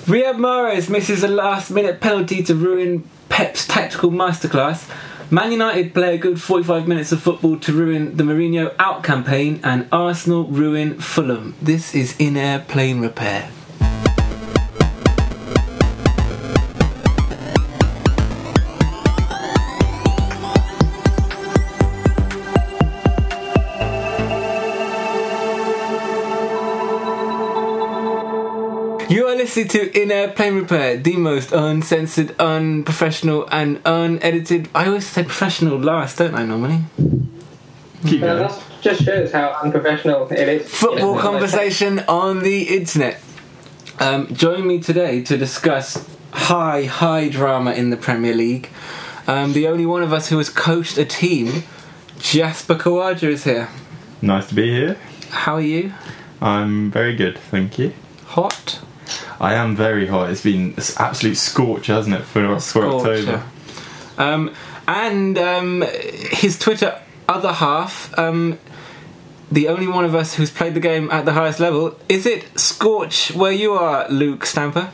Riyad Mahrez misses a last-minute penalty to ruin Pep's tactical masterclass. Man United play a good 45 minutes of football to ruin the Mourinho out campaign, and Arsenal ruin Fulham. This is In-Air Plane Repair. You are listening to In-Air Plane Repair, the most uncensored, unprofessional and unedited... I always say professional last, don't I, normally? That just shows how unprofessional it is. Football conversation on the internet. Join me today to discuss high drama in the Premier League. The only one of us who has coached a team, Jasper Kawaja, is here. Nice to be here. How are you? I'm very good, thank you. Hot? I am very hot. It's been an absolute scorch, hasn't it, for October? And his Twitter other half, the only one of us who's played the game at the highest level. Is it scorch where you are, Luke Stamper?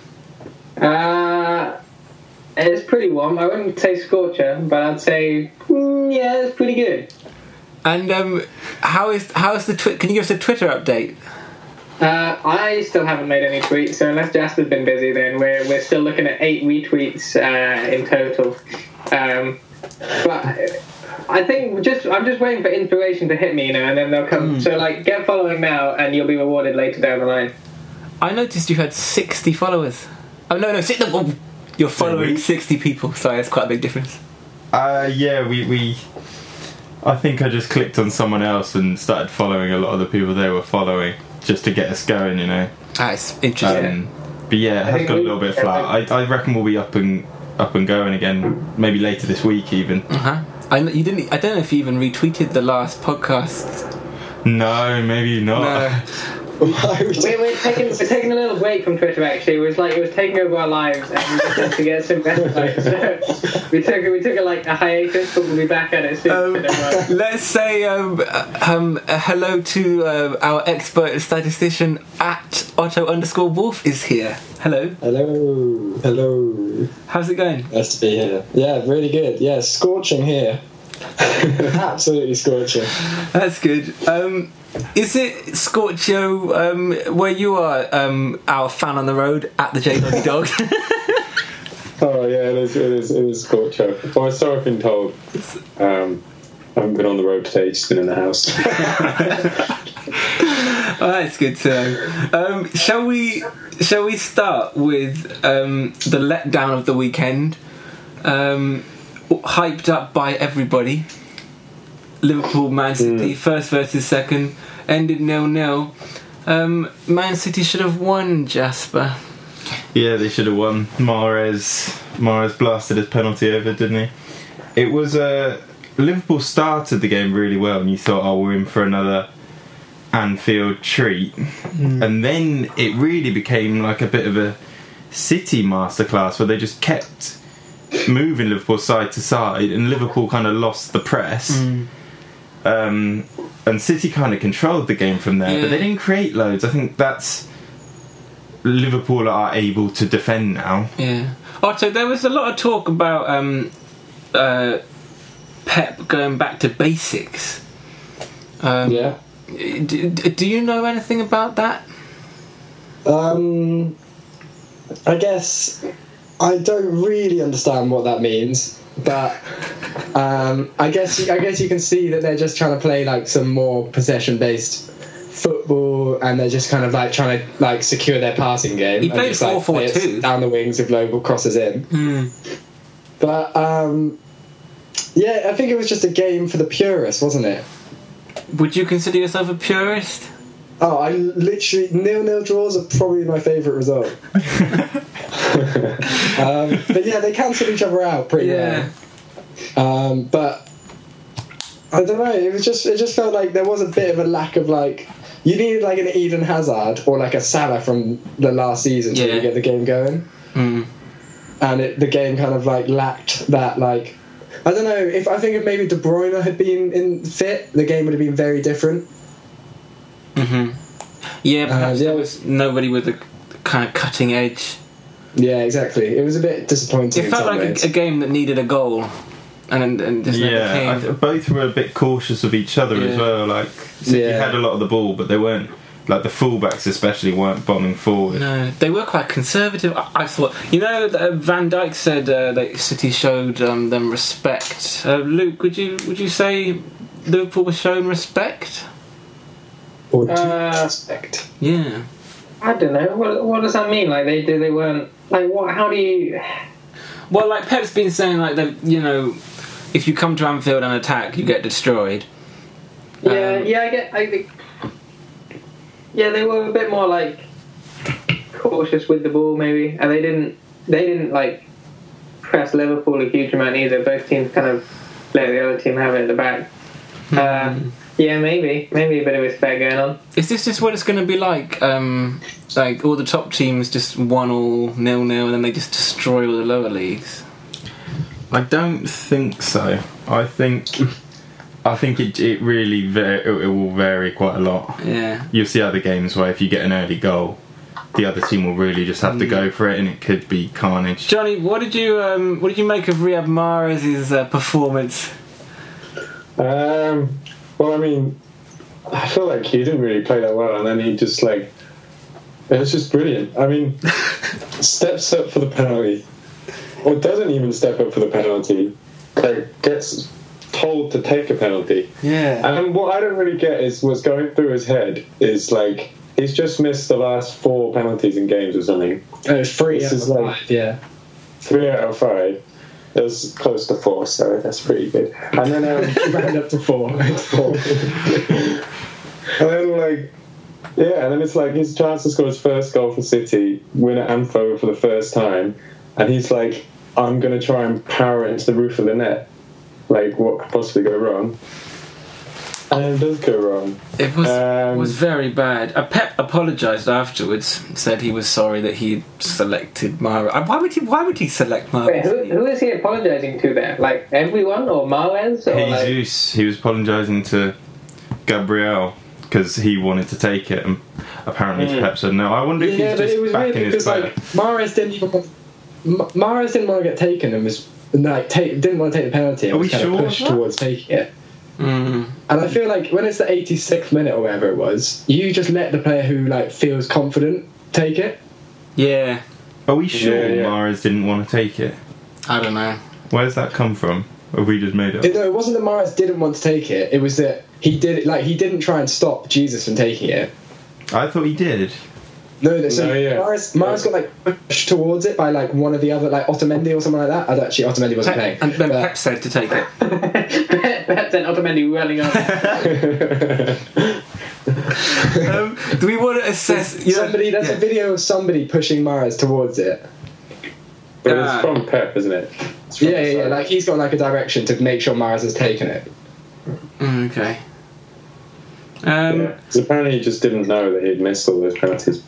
It's pretty warm. I wouldn't say scorcher, but I'd say yeah, it's pretty good. And how's the Can you give us a Twitter update? I still haven't made any tweets, so unless Jasper's been busy, then we're still looking at 8 retweets in total. But I think I'm just waiting for inspiration to hit me, and then they'll come. So get following now, and you'll be rewarded later down the line. I noticed you had 60 followers. Oh no, you're following 60 people. Sorry, that's quite a big difference. Yeah, we. I think I just clicked on someone else and started following a lot of the people they were following, just to get us going, you know. It's interesting. But yeah, it has got a little bit flat. I reckon we'll be up and going again, maybe later this week even. I don't know if you even retweeted the last podcast. No, maybe not. No. We're taking a little break from Twitter. Actually, it was taking over our lives, and we just had to get some respite. So we took a hiatus, but we'll be back at it soon. Let's say hello to our expert statistician at Otto_Wolf is here. Hello. Hello. How's it going? Nice to be here. Yeah, really good. Yeah, scorching here. Absolutely scorching. That's good. Is it Scorchio where you are our fan on the road at the J Doggy Dog? Oh yeah, it is Scorchio. Well, so I've been told. I haven't been on the road today, just been in the house. Oh, that's good to know. Shall we start with the letdown of the weekend? Hyped up by everybody. Liverpool, Man City, first versus second, ended 0-0. Man City should have won, Jasper. Yeah, they should have won. Mahrez blasted his penalty over, didn't he? It was Liverpool started the game really well, and you thought, oh, we're in for another Anfield treat. And then it really became like a bit of a City masterclass where they just kept moving Liverpool side to side, and Liverpool kind of lost the press. And City kind of controlled the game from there, but they didn't create loads. I think that's Liverpool are able to defend now. Yeah. So there was a lot of talk about Pep going back to basics. Yeah. Do you know anything about that? I guess I don't really understand what that means. But I guess you can see that they're just trying to play like some more possession-based football, and they're just kind of like trying to like secure their passing game. He played 4-4-2 down the wings with low crosses in. But yeah, I think it was just a game for the purists, wasn't it? Would you consider yourself a purist? Oh, I literally 0-0 draws are probably my favourite result. But yeah, they cancelled each other out pretty well. But I don't know. It just felt like there was a bit of a lack of like. You needed like an Eden Hazard or like a Salah from the last season to really get the game going. And the game kind of like lacked that like. I don't know I think if maybe De Bruyne had been fit, the game would have been very different. Yeah, perhaps there was nobody with the kind of cutting edge Yeah, exactly. It was a bit disappointing. It felt like a game that needed a goal, and just never came. Both were a bit cautious of each other as well. Like City had a lot of the ball, but they weren't. Like the fullbacks especially weren't bombing forward. No, they were quite conservative. I thought, Van Dijk said that City showed them respect. Luke, would you say Liverpool was shown respect? Or respect? Yeah. I don't know. What does that mean? Like they weren't like what? How do you? Well, like Pep's been saying, like if you come to Anfield and attack, you get destroyed. Yeah, they were a bit more like cautious with the ball, maybe, and they didn't like press Liverpool a huge amount either. Both teams kind of let the other team have it at the back. Yeah, maybe a bit of respect going on. Is this just what it's going to be like? Like all the top teams just 1-0, 0-0, and then they just destroy all the lower leagues? I don't think so. I think it really it will vary quite a lot. Yeah. You'll see other games where if you get an early goal, the other team will really just have to go for it, and it could be carnage. Johnny, what did you make of Riyad Mahrez's performance? Well, I mean, I feel like he didn't really play that well, and then he just it was just brilliant. I mean, steps up for the penalty, or doesn't even step up for the penalty, gets told to take a penalty. Yeah. And what I don't really get is what's going through his head is he's just missed the last 4 penalties in games or something. It's 3 out of 5, yeah. 3 out of 5. It was close to 4, so that's pretty good. And then round up to 4. It's 4. And then and then it's his chance to score his first goal for City, win at Anfield for the first time, and he's like, I'm going to try and power it into the roof of the net. What could possibly go wrong? And it does go wrong. It was very bad. Pep apologised afterwards, said he was sorry that he selected Mahrez. Why would he select Mahrez? Wait, who is he apologising to there? Like everyone or Mahrez? Or Jesus, he was apologising to Gabriel because he wanted to take it, and apparently Pep said no. I wonder if he's just backing his player. Mahrez didn't want to get taken and was didn't want to take the penalty. And was kind of pushed towards taking it. Mm. And I feel like when it's the 86th minute or whatever it was, you just let the player who feels confident take it. Yeah. Are we sure Mahrez didn't want to take it? I don't know. Where's that come from? Have we just made it up? No, it wasn't that Mahrez didn't want to take it. It was that he did it. He didn't try and stop Jesus from taking it. I thought he did. Mahrez got pushed towards it by one of the other Otamendi or something like that. Actually, Otamendi wasn't playing. And then Pep said to take it. Pep sent Otamendi running up. Do we want to assess? There's a video of somebody pushing Mahrez towards it. But it's from Pep, isn't it? Yeah. He's got a direction to make sure Mahrez has taken it. Okay. Because apparently he just didn't know that he'd missed all those penalties.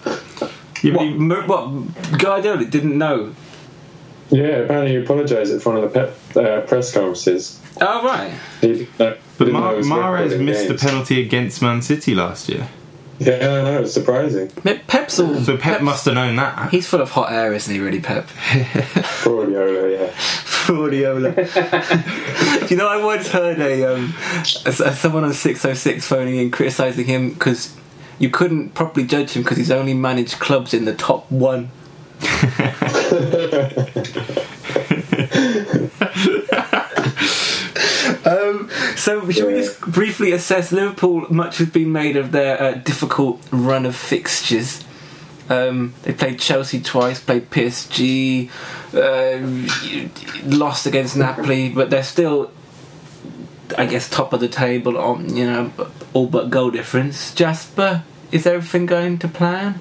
What? Guardiola didn't know? Yeah, apparently he apologised at one of the Pep press conferences. Oh, right. But Mahrez missed the penalty against Man City last year. Yeah, I know, it's surprising. So Pep must have known that. He's full of hot air, isn't he, really, Pep? Guardiola, yeah. Guardiola. I once heard someone on 606 phoning in criticising him because you couldn't properly judge him because he's only managed clubs in the top 1. So should we just briefly assess Liverpool? Much has been made of their difficult run of fixtures. They played Chelsea twice, played PSG, lost against Napoli, but they're still, I guess, top of the table on all but goal difference. Jasper, is everything going to plan?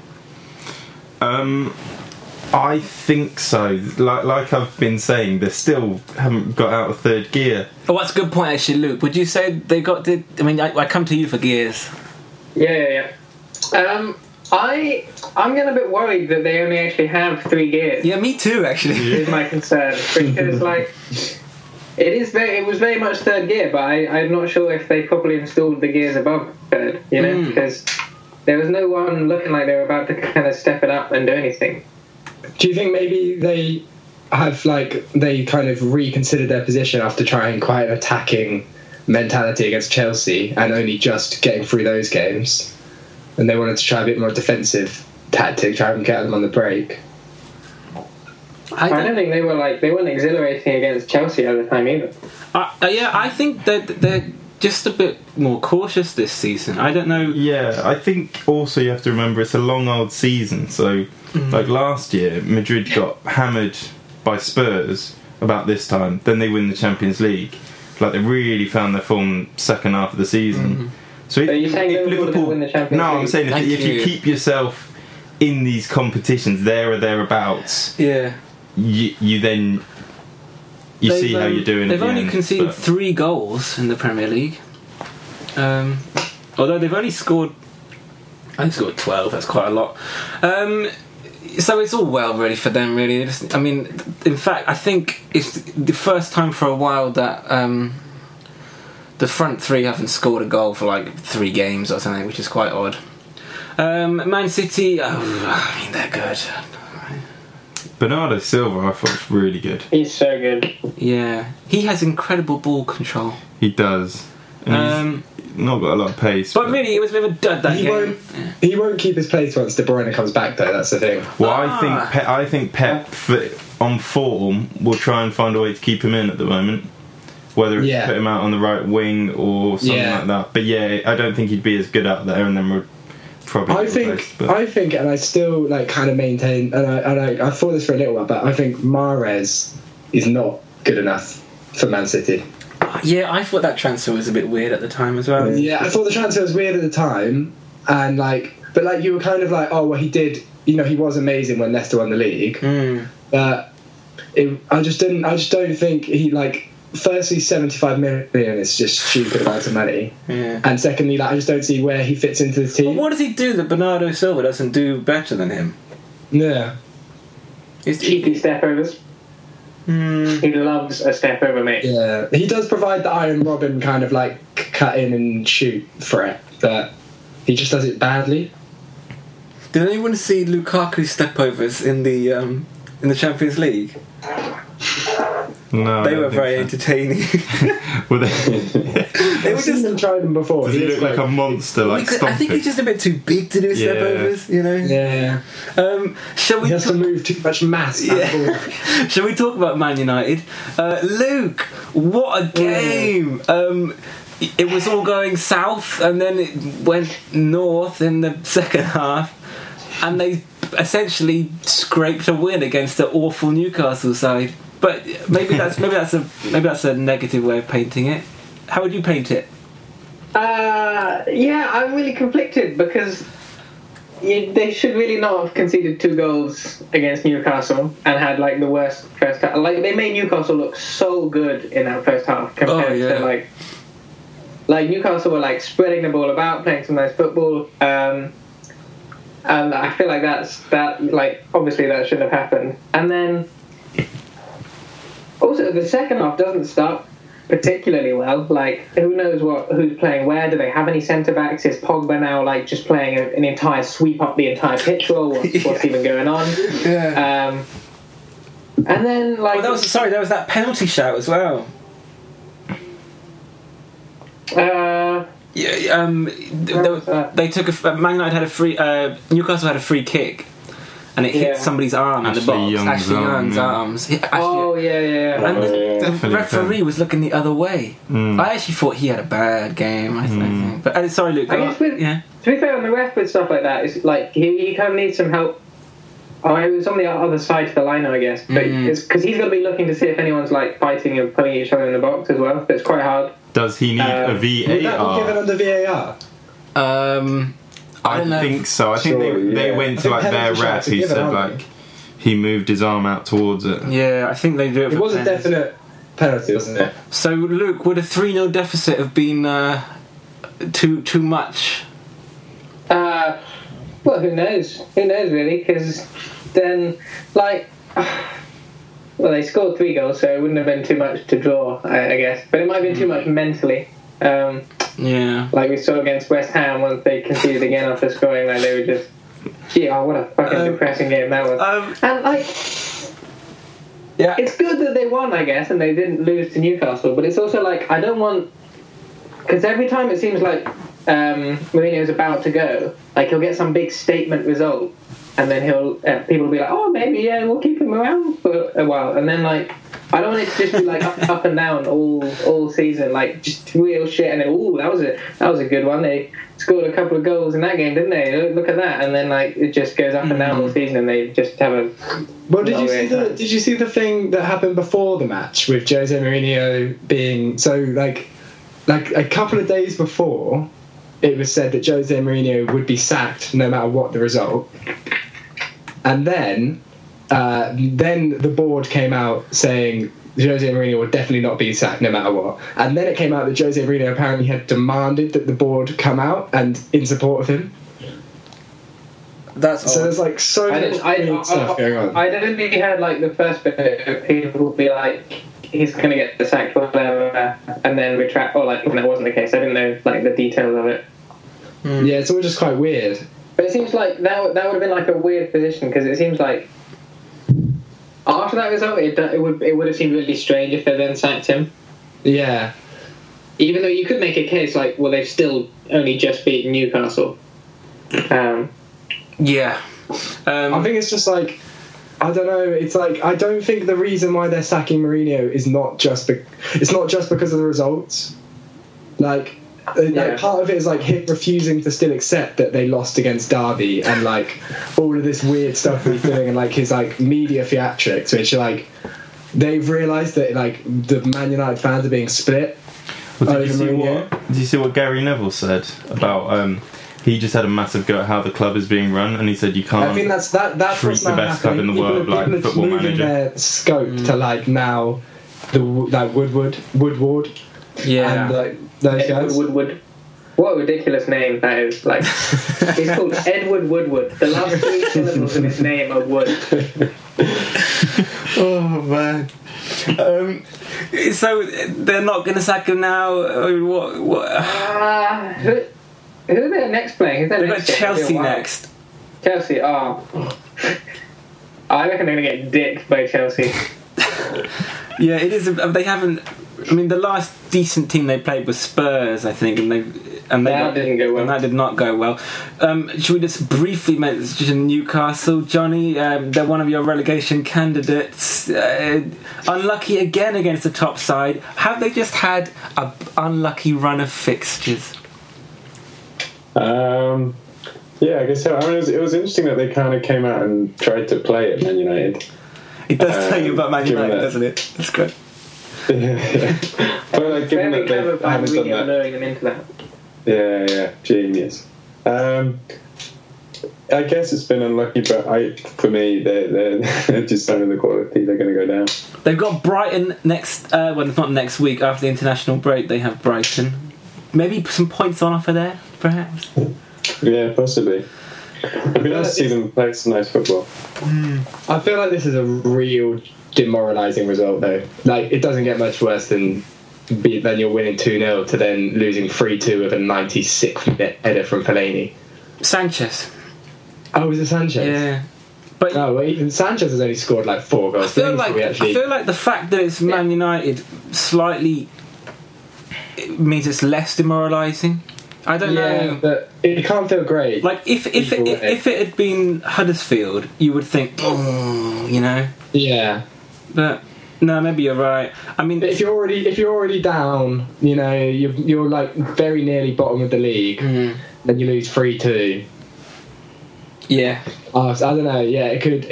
I think so. Like I've been saying, they still haven't got out of third gear. Oh, that's a good point, actually, Luke. Would you say they got? I come to you for gears. Yeah. I'm getting a bit worried that they only actually have 3 gears. Yeah, me too, actually. Is my concern because it was very much third gear, but I'm not sure if they properly installed the gears above third. Because there was no one looking like they were about to kind of step it up and do anything. Do you think maybe they have they kind of reconsidered their position after trying quite an attacking mentality against Chelsea and only just getting through those games, and they wanted to try a bit more defensive tactic, try and get them on the break? I don't think they weren't exhilarating against Chelsea at the time either. I think that they're just a bit more cautious this season. I don't know. Yeah, I think also you have to remember it's a long old season. So, like last year, Madrid got hammered by Spurs about this time. Then they win the Champions League. Like they really found their form second half of the season. So Are you saying Liverpool win the Champions League? No, I'm saying if you keep yourself in these competitions there or thereabouts, Yeah. you then you see how you're doing. They've at the only end, conceded but- 3 goals in the Premier League. Although they've only scored, I think scored 12. That's quite a lot. So it's all well really for them. Really, I mean, in fact, I think it's the first time for a while that the front 3 haven't scored a goal for like 3 games or something, which is quite odd. Man City, I mean, they're good. Bernardo Silva, I thought was really good. He's so good. Yeah, he has incredible ball control. He does. And he's not got a lot of pace. But really, it was a bit of a dud that game. He won't keep his place once De Bruyne comes back, though. That's the thing. Well, I think Pep on form will try and find a way to keep him in at the moment. Whether it's put him out on the right wing or something like that. But yeah, I don't think he'd be as good out there, and then we're probably. I think, and I still kind of maintain, and I thought this for a little while, but I think Mahrez is not good enough for Man City. Yeah, I thought that transfer was a bit weird at the time as well. Yeah, I thought the transfer was weird at the time, and but you were kind of oh well, he did. He was amazing when Leicester won the league. But I just don't think he Firstly, 75 million is just stupid amount of money. Yeah. And secondly, I just don't see where he fits into the team. But what does he do that Bernardo Silva doesn't do better than him? Yeah. Cheeky step overs. He loves a step over, mate. Yeah. He does provide the Iron Robin kind of cut in and shoot threat, but he just does it badly. Did anyone see Lukaku step overs in the Champions League? No, they were very entertaining. Were they? They were seen them try them before. Does he look like a monster? I think he's just a bit too big to do step overs. Yeah. Shall we? He has to move too much mass. Yeah. Shall we talk about Man United? Luke, what a game! It was all going south, and then it went north in the second half, and they essentially scraped a win against the awful Newcastle side. But maybe that's a negative way of painting it. How would you paint it? Yeah, I'm really conflicted because they should really not have conceded 2 goals against Newcastle and had the worst first half. They made Newcastle look so good in that first half compared to Newcastle were spreading the ball about, playing some nice football. And I feel like obviously that shouldn't have happened. And then also the second half doesn't start particularly well. Who knows who's playing where? Do they have any centre backs? Is Pogba now just playing an entire sweep up the entire pitch? Well, what's even going on? Yeah. And then there was that penalty shout as well. They took Man United had a free. Newcastle had a free kick, and it hit somebody's arm in the box. Ashley Young's arms. Yeah. And the referee was looking the other way. I actually thought he had a bad game. I think. But sorry, Luke. To be fair, on the ref with stuff like that, it's he kind of needs some help. It was on the other side to the line, I guess, but because he's going to be looking to see if anyone's fighting and putting each other in the box as well. But it's quite hard. Does he need a VAR? Would that be given under VAR? I don't know. think so. I think they went to their ref. He said he moved his arm out towards it. Yeah, I think they do it. It was a definite penalty, wasn't it? So, Luke, would a 3-0 deficit have been too much? Well, who knows? Who knows, really? Because then, they scored 3 goals, so it wouldn't have been too much to draw, I guess. But it might have been too much mentally. Yeah. We saw against West Ham once they conceded again after scoring, they were just Gee, oh, what a fucking depressing game that was. And like, Yeah. it's good that they won, I guess, and they didn't lose to Newcastle. But it's also like, I don't want, because every time it seems like Mourinho's about to go, like he'll get some big statement result, and then people will be like, oh, maybe we'll keep him around for a while, and then like, I don't want it to just be like up and down all season, like just real shit, and then that was a good one. They scored a couple of goals in that game, didn't they? Look at that, and then like it just goes up and down all season, and they just have a. Well, did you see the thing that happened before the match with Jose Mourinho being so like a couple of days before, it was said that Jose Mourinho would be sacked no matter what the result, and then the board came out saying Jose Mourinho would definitely not be sacked no matter what. And then it came out that Jose Mourinho apparently had demanded that the board come out and in support of him. That's so. There's like so much weird stuff going on. I only heard like the first bit. People would be like, he's going to get the sacked or whatever, and then retract. Or like, that wasn't the case. I didn't know like the details of it. Yeah, it's all just quite weird. But it seems like that would have been like a weird position, because it seems like after that result, it would have seemed really strange if they then sacked him. Yeah. Even though you could make a case like, well, they've still only just beaten Newcastle. Yeah. I think it's just like, I don't know. It's like, I don't think the reason why they're sacking Mourinho is not just it's not just because of the results. Like part of it is like him refusing to still accept that they lost against Derby, and like all of this weird stuff he's doing, and like his like media theatrics, which like they've realised that like the Man United fans are being split. Well, did you see what Gary Neville said about? He just had a massive go at how the club is being run, and he said you can't. I think that's treat the best club in the world like Football Manager. Their scope to like now like Woodward. Yeah. And like those guys. Woodward. What a ridiculous name that is. Like, he's called Edward Woodward. The last three syllables of his name are Wood. Oh man. So they're not going to sack him now. I mean, what? Who are they next playing? Who's their next game? Chelsea next. Chelsea. Oh. I reckon they're going to get dicked by Chelsea. Yeah, it is. They haven't. I mean, the last decent team they played was Spurs, I think, and that didn't go well. And that did not go well. Should we just briefly mention Newcastle, Johnny? They're one of your relegation candidates. Unlucky again against the top side. Have they just had an unlucky run of fixtures? Yeah, I guess so. I mean, it was interesting that they kind of came out and tried to play at Man United. It does tell you about Man United, doesn't it? That's great. Yeah. But like, given that they haven't done that, luring them into that. Yeah, genius. I guess it's been unlucky, but for me, they're just under the quality. They're going to go down. They've got Brighton next. Well, it's not next week. After the international break, they have Brighton. Maybe some points on offer there, perhaps. Yeah, possibly. It'd be nice to see them play some nice football. I feel like this is a real demoralising result, though. Like, it doesn't get much worse than you're winning 2-0 to then losing 3-2 with a 96th minute header from Fellaini. Sanchez. Oh, was it Sanchez? Yeah. But well, even Sanchez has only scored like 4 goals. I feel like the fact that it's Man United slightly means it's less demoralising. I don't know. But it can't feel great. Like if it had been Huddersfield, you would think, oh, you know. Yeah. But no, maybe you're right. I mean, if you're already down, you know, you're like very nearly bottom of the league, then you lose 3-2. Yeah. I don't know. Yeah, it could.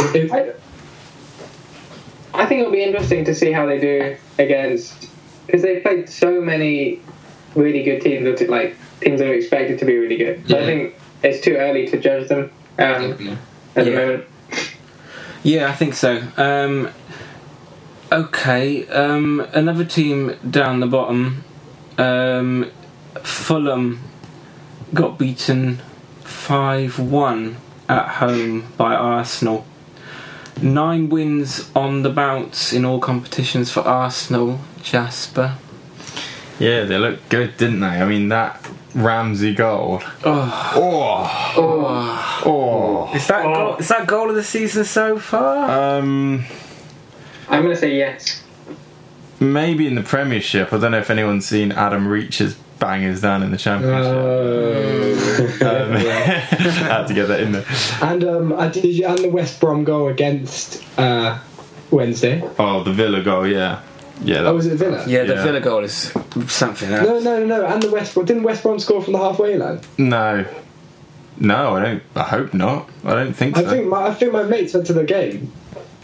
I think it'll be interesting to see how they do against, because they've played so many really good teams, like teams that are expected to be really good. So I think it's too early to judge them at the moment. Yeah, I think so. Okay, another team down the bottom, Fulham, got beaten 5-1 at home by Arsenal. 9 wins on the bounce in all competitions for Arsenal, Jasper. Yeah, they looked good, didn't they? I mean, that Ramsey goal. Is that goal of the season so far? I'm going to say yes. Maybe in the Premiership. I don't know if anyone's seen Adam Reach's bangers down in the Championship. Had to get that in there. And and the West Brom goal against Wednesday. Oh, the Villa goal, yeah. Oh, was it Villa? Yeah, the Yeah. Villa goal is something else. No. And the West Brom, didn't West Brom score from the halfway line? No, I don't. I hope not. I don't think so. I think my mates went to the game.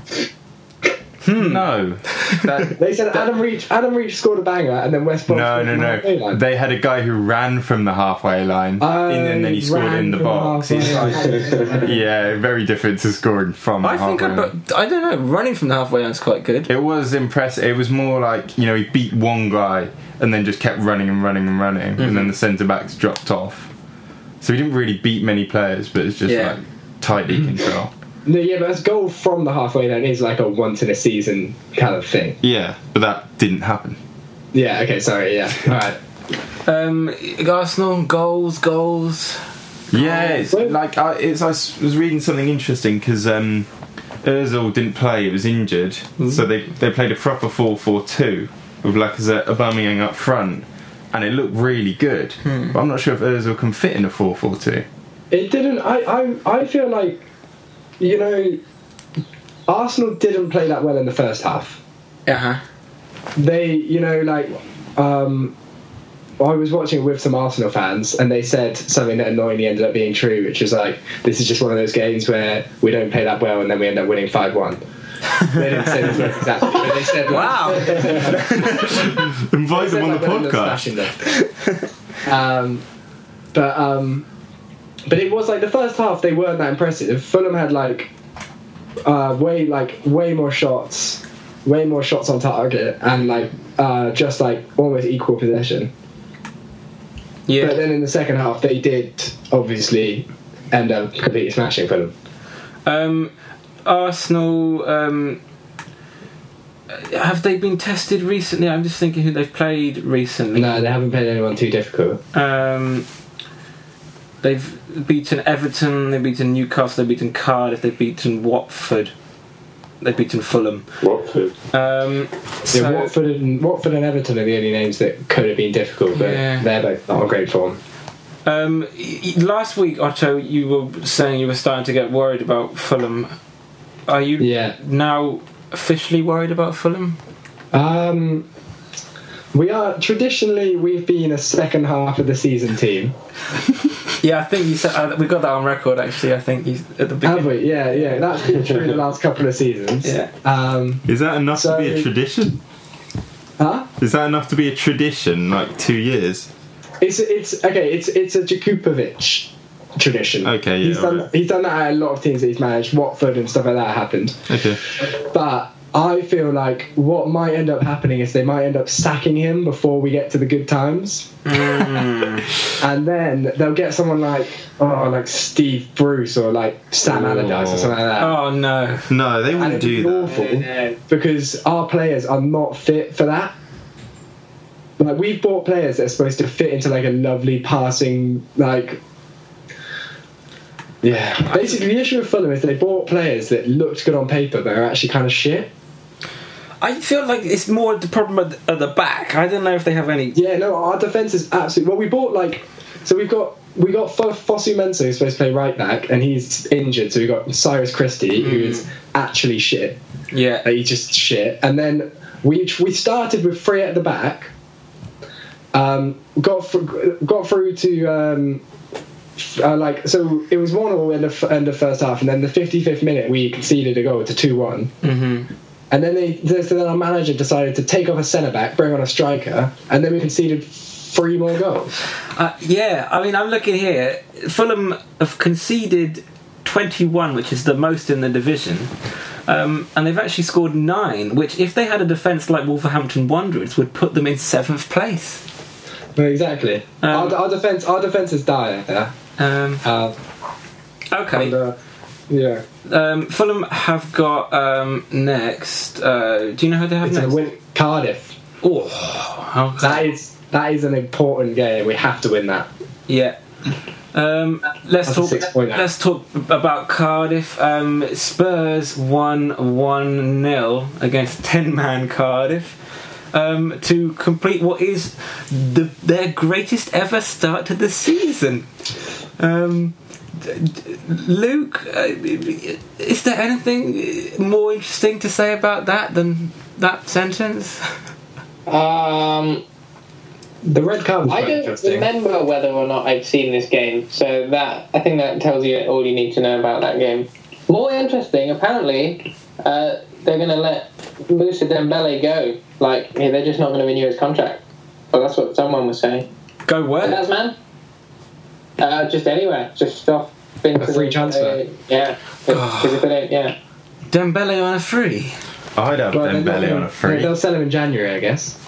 No. They said Adam Reach scored a banger, and then West Brom scored from the halfway No. line. They had a guy who ran from the halfway line, and then he scored in the box. He's like, yeah, very different to scoring from the I think halfway line. I don't know. Running from the halfway line is quite good. It was impressive. It was more like, he beat one guy and then just kept running, and then the centre backs dropped off. So he didn't really beat many players, but it's just like tightly control. No, yeah, but a goal from the halfway line is like a once in a season kind of thing. Yeah, but that didn't happen. Yeah. Okay. Sorry. Yeah. All right. Arsenal goals. Yeah, it's like I was reading something interesting because Ozil didn't play; he was injured, so they played a proper 4-4-2 with Lacazette, Aubameyang up front, and it looked really good. But I'm not sure if Ozil can fit in a 4-4-2. It didn't. I feel like, Arsenal didn't play that well in the first half. They, I was watching it with some Arsenal fans, and they said something that annoyingly ended up being true, which was like, this is just one of those games where we don't play that well and then we end up winning 5-1. They didn't say this words exactly, but they said, Wow. Invite them on the podcast. But it was like the first half they weren't that impressive. Fulham had way more shots on target, and just almost equal possession. Yeah. But then in the second half they did obviously end up completely smashing Fulham. Arsenal, have they been tested recently? I'm just thinking who they've played recently. No, they haven't played anyone too difficult. They've beaten Everton, they've beaten Newcastle, they've beaten Cardiff, they've beaten Watford, they've beaten Fulham. Watford. Watford and Everton are the only names that could have been difficult, but they're both not on great form. Last week, Otto, you were saying you were starting to get worried about Fulham. Are you now officially worried about Fulham? We are we've been a second half of the season team. Yeah, I think you said we got that on record. Actually, I think at the beginning. Have we? Yeah. That's been true the last couple of seasons. Yeah. Is that enough to be a tradition? Huh? Is that enough to be a tradition? 2 years? It's a Jakupovic tradition. Okay, yeah. He's done that at a lot of teams that he's managed. Watford and stuff like that happened. Okay. But I feel like what might end up happening is they might end up sacking him before we get to the good times. And then they'll get someone like Steve Bruce or Sam Allardyce or something like that. Oh no. No, they wouldn't do that. Awful, because our players are not fit for that. We've bought players that are supposed to fit into a lovely passing Basically, the issue with Fulham is they bought players that looked good on paper but are actually kind of shit. I feel like it's more the problem at the back. I don't know if they have any. Yeah, no, our defence is absolutely. Well, we bought we got Fosu Mensah, who's supposed to play right back, and he's injured. So we got Cyrus Christie, who is actually shit. Yeah, he's just shit. And then we started with 3 at the back. Got through to. So it was 1-1 end of first half, and then the 55th minute we conceded a goal to 2-1. Mm-hmm. And then then our manager decided to take off a centre back, bring on a striker, and then we conceded 3 more goals. I mean, I'm looking here. Fulham have conceded 21, which is the most in the division, and they've actually scored 9, which, if they had a defence like Wolverhampton Wanderers, would put them in 7th place. Exactly. Our defence is dire. Yeah. Okay. Yeah. Fulham have got next. Do you know who they have next? Cardiff. Oh, okay. That is an important game. We have to win that. Yeah. Let's That's a 6 point out. Let's talk about Cardiff. Spurs won 1-0 against 10-man Cardiff to complete what is their greatest ever start to the season. Luke, is there anything more interesting to say about that than that sentence? The red card was I quite don't interesting. remember whether or not I've seen this game, so that I think that tells you all you need to know about that game. More interesting, apparently, they're going to let Moussa Dembele go. Like, they're just not going to renew his contract. Well, that's what someone was saying. Go where? That's man. Just anywhere, just off. A free transfer. Yeah, because if they don't, yeah. Dembele on a free. I'd have Well, Dembele on a free. They'll sell him in January, I guess.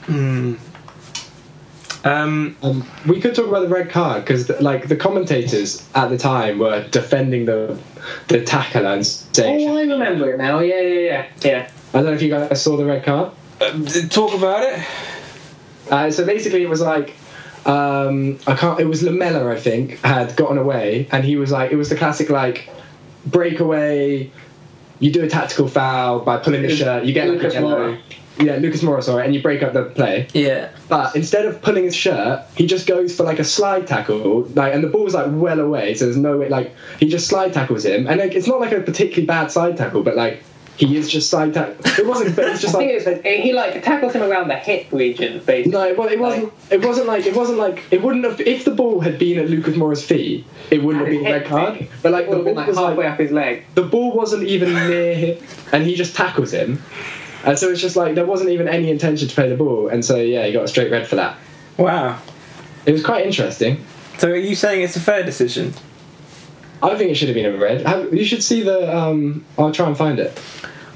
We could talk about the red card because, like, the commentators at the time were defending the tackler and saying, Oh, I remember it now. Yeah. I don't know if you guys saw the red card. Talk about it. So basically, it was like it was Lamella, I think, had gotten away, and he was like, it was the classic like breakaway. You do a tactical foul by pulling the shirt. You get like Lucas a yellow. Moura. Yeah, Lucas Moura, sorry, and you break up the play. Yeah. But instead of pulling his shirt, he just goes for like a slide tackle, like, and the ball's like well away, so there's no way. Like, he just slide tackles him, and like, it's not like a particularly bad slide tackle, but like, he is just slide tackle. It wasn't, but it's just I like. think he like tackles him around the hip region, basically. No, it wasn't. It wasn't like. It wouldn't have. If the ball had been at Lucas Moura's feet, it wouldn't have been a red card. But like, It the would have ball been was like halfway like, up his leg. the ball wasn't even near him, and he just tackles him, and so it's just like there wasn't even any intention to play the ball, and so yeah, he got a straight red for that. Wow. It was quite interesting. So are you saying it's a fair decision? I think it should have been a red. You should see the. I'll try and find it.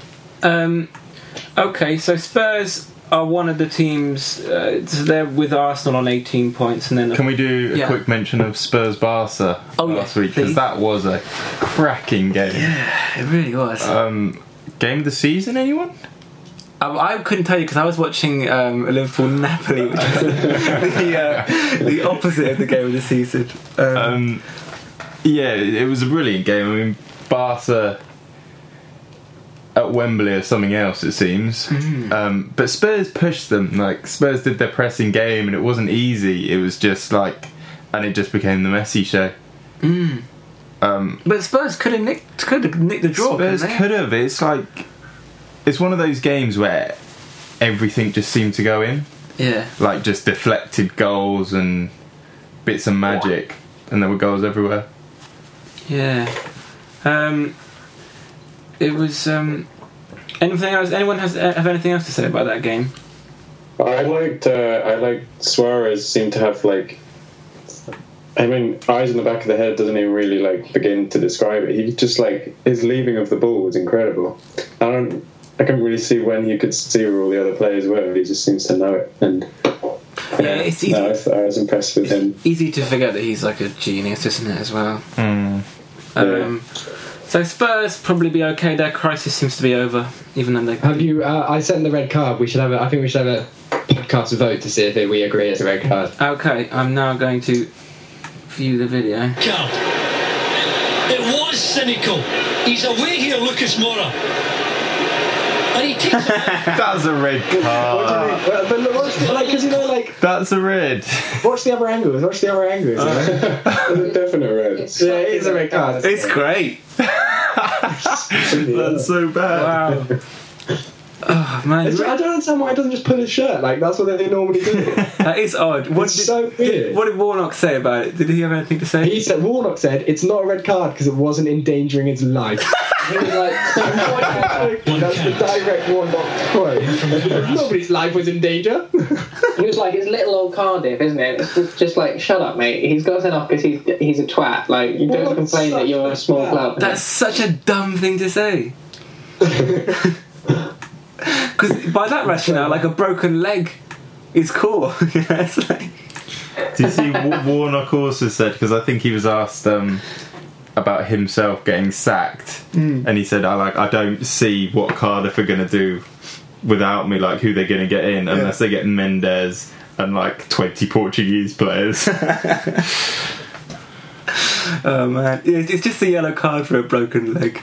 Okay, so Spurs are one of the teams. So they're with Arsenal on 18 points, and then Can we do a Yeah. quick mention of Spurs Barca last week? please. Because that was a cracking game. it really was. Game of the season, anyone? I couldn't tell you because I was watching Liverpool Napoli, which was the opposite of the game of the season. Yeah, it was a brilliant game. I mean, Barca at Wembley or something else, it seems. But Spurs pushed them. Like, Spurs did their pressing game, and it wasn't easy. It was just like, and it just became the Messi show. But Spurs could have nicked the draw. Spurs couldn't they? could have. It's like, it's one of those games where everything just seemed to go in. Yeah. Like, just deflected goals and bits of magic, and there were goals everywhere. Yeah. It was. Anything else? Anyone have anything else to say about that game? I liked Suarez seemed to have like, I mean, eyes in the back of the head doesn't even really like begin to describe it. He just like, his leaving of the ball was incredible. I can't really see when he could see where all the other players were. He just seems to know it, and Yeah, it's easy. I was impressed with him. Easy to forget that he's like a genius, isn't it? As well. Yeah. So Spurs probably be okay. Their crisis seems to be over, even though they. Have you? I sent the red card. We should have. I think we should have a podcast vote to see if we agree it's a red card. Okay, I'm now going to view the video. Card. It was cynical. He's away here, Lucas Moura. And he takes it. That's a red card. But look, watch, like, because you know, like, That's a red. watch the other angles. Watch the other angles. you know? It's a definite red. Yeah, it is a red card. It's great. That's so bad. Wow. Oh man, I don't understand why he doesn't just pull his shirt. Like, that's what they normally do. that is odd. What It's so weird. What did Warnock say about it? Did he have anything to say? Warnock said it's not a red card because it wasn't endangering his life. He was like, that's the direct Warnock quote. Nobody's life was in danger. He was like, it's little old Cardiff, isn't it? It's just like, shut up, mate. He's got sent off because he's a twat. Like, you don't Well, complain that you're a small yeah. club. That's such a dumb thing to say. Because by that rationale, like a broken leg is cool. You know, it's like... Do you see Warnock also said, because I think he was asked about himself getting sacked, and he said, I don't see what Cardiff are going to do without me, like who they're going to get in unless they get Mendes and like 20 Portuguese players. Oh man, it's just a yellow card for a broken leg.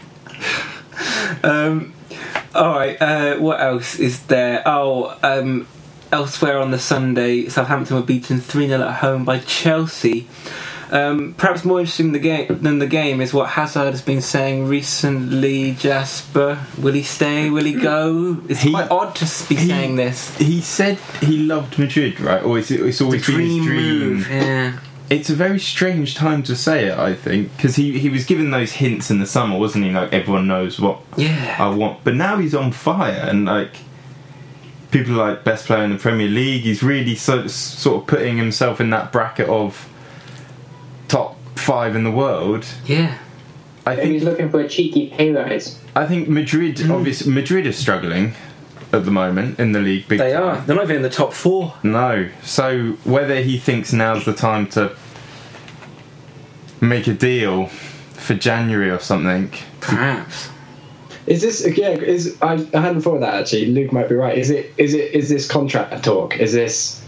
Alright, what else is there? Elsewhere on the Sunday, Southampton were beaten 3-0 at home by Chelsea. Perhaps more interesting than the game is what Hazard has been saying recently. Jasper, will he stay? Will he go? It's quite odd to be saying this. He said he loved Madrid, right? Or it's always been his dream move. Yeah. It's a very strange time to say it, I think, because he was given those hints in the summer, wasn't he? Like, everyone knows what I want. But now he's on fire, and like, people are like best player in the Premier League. He's really sort of putting himself in that bracket of top 5 in the world. Yeah. I think he's looking for a cheeky pay rise. I think Madrid, obviously, Madrid is struggling at the moment in the league. They are. They're not even in the top 4. No. So whether he thinks now's the time to make a deal for January or something, perhaps. Is this? Yeah. I hadn't thought of that actually. Luke might be right. Is this contract talk? Is this?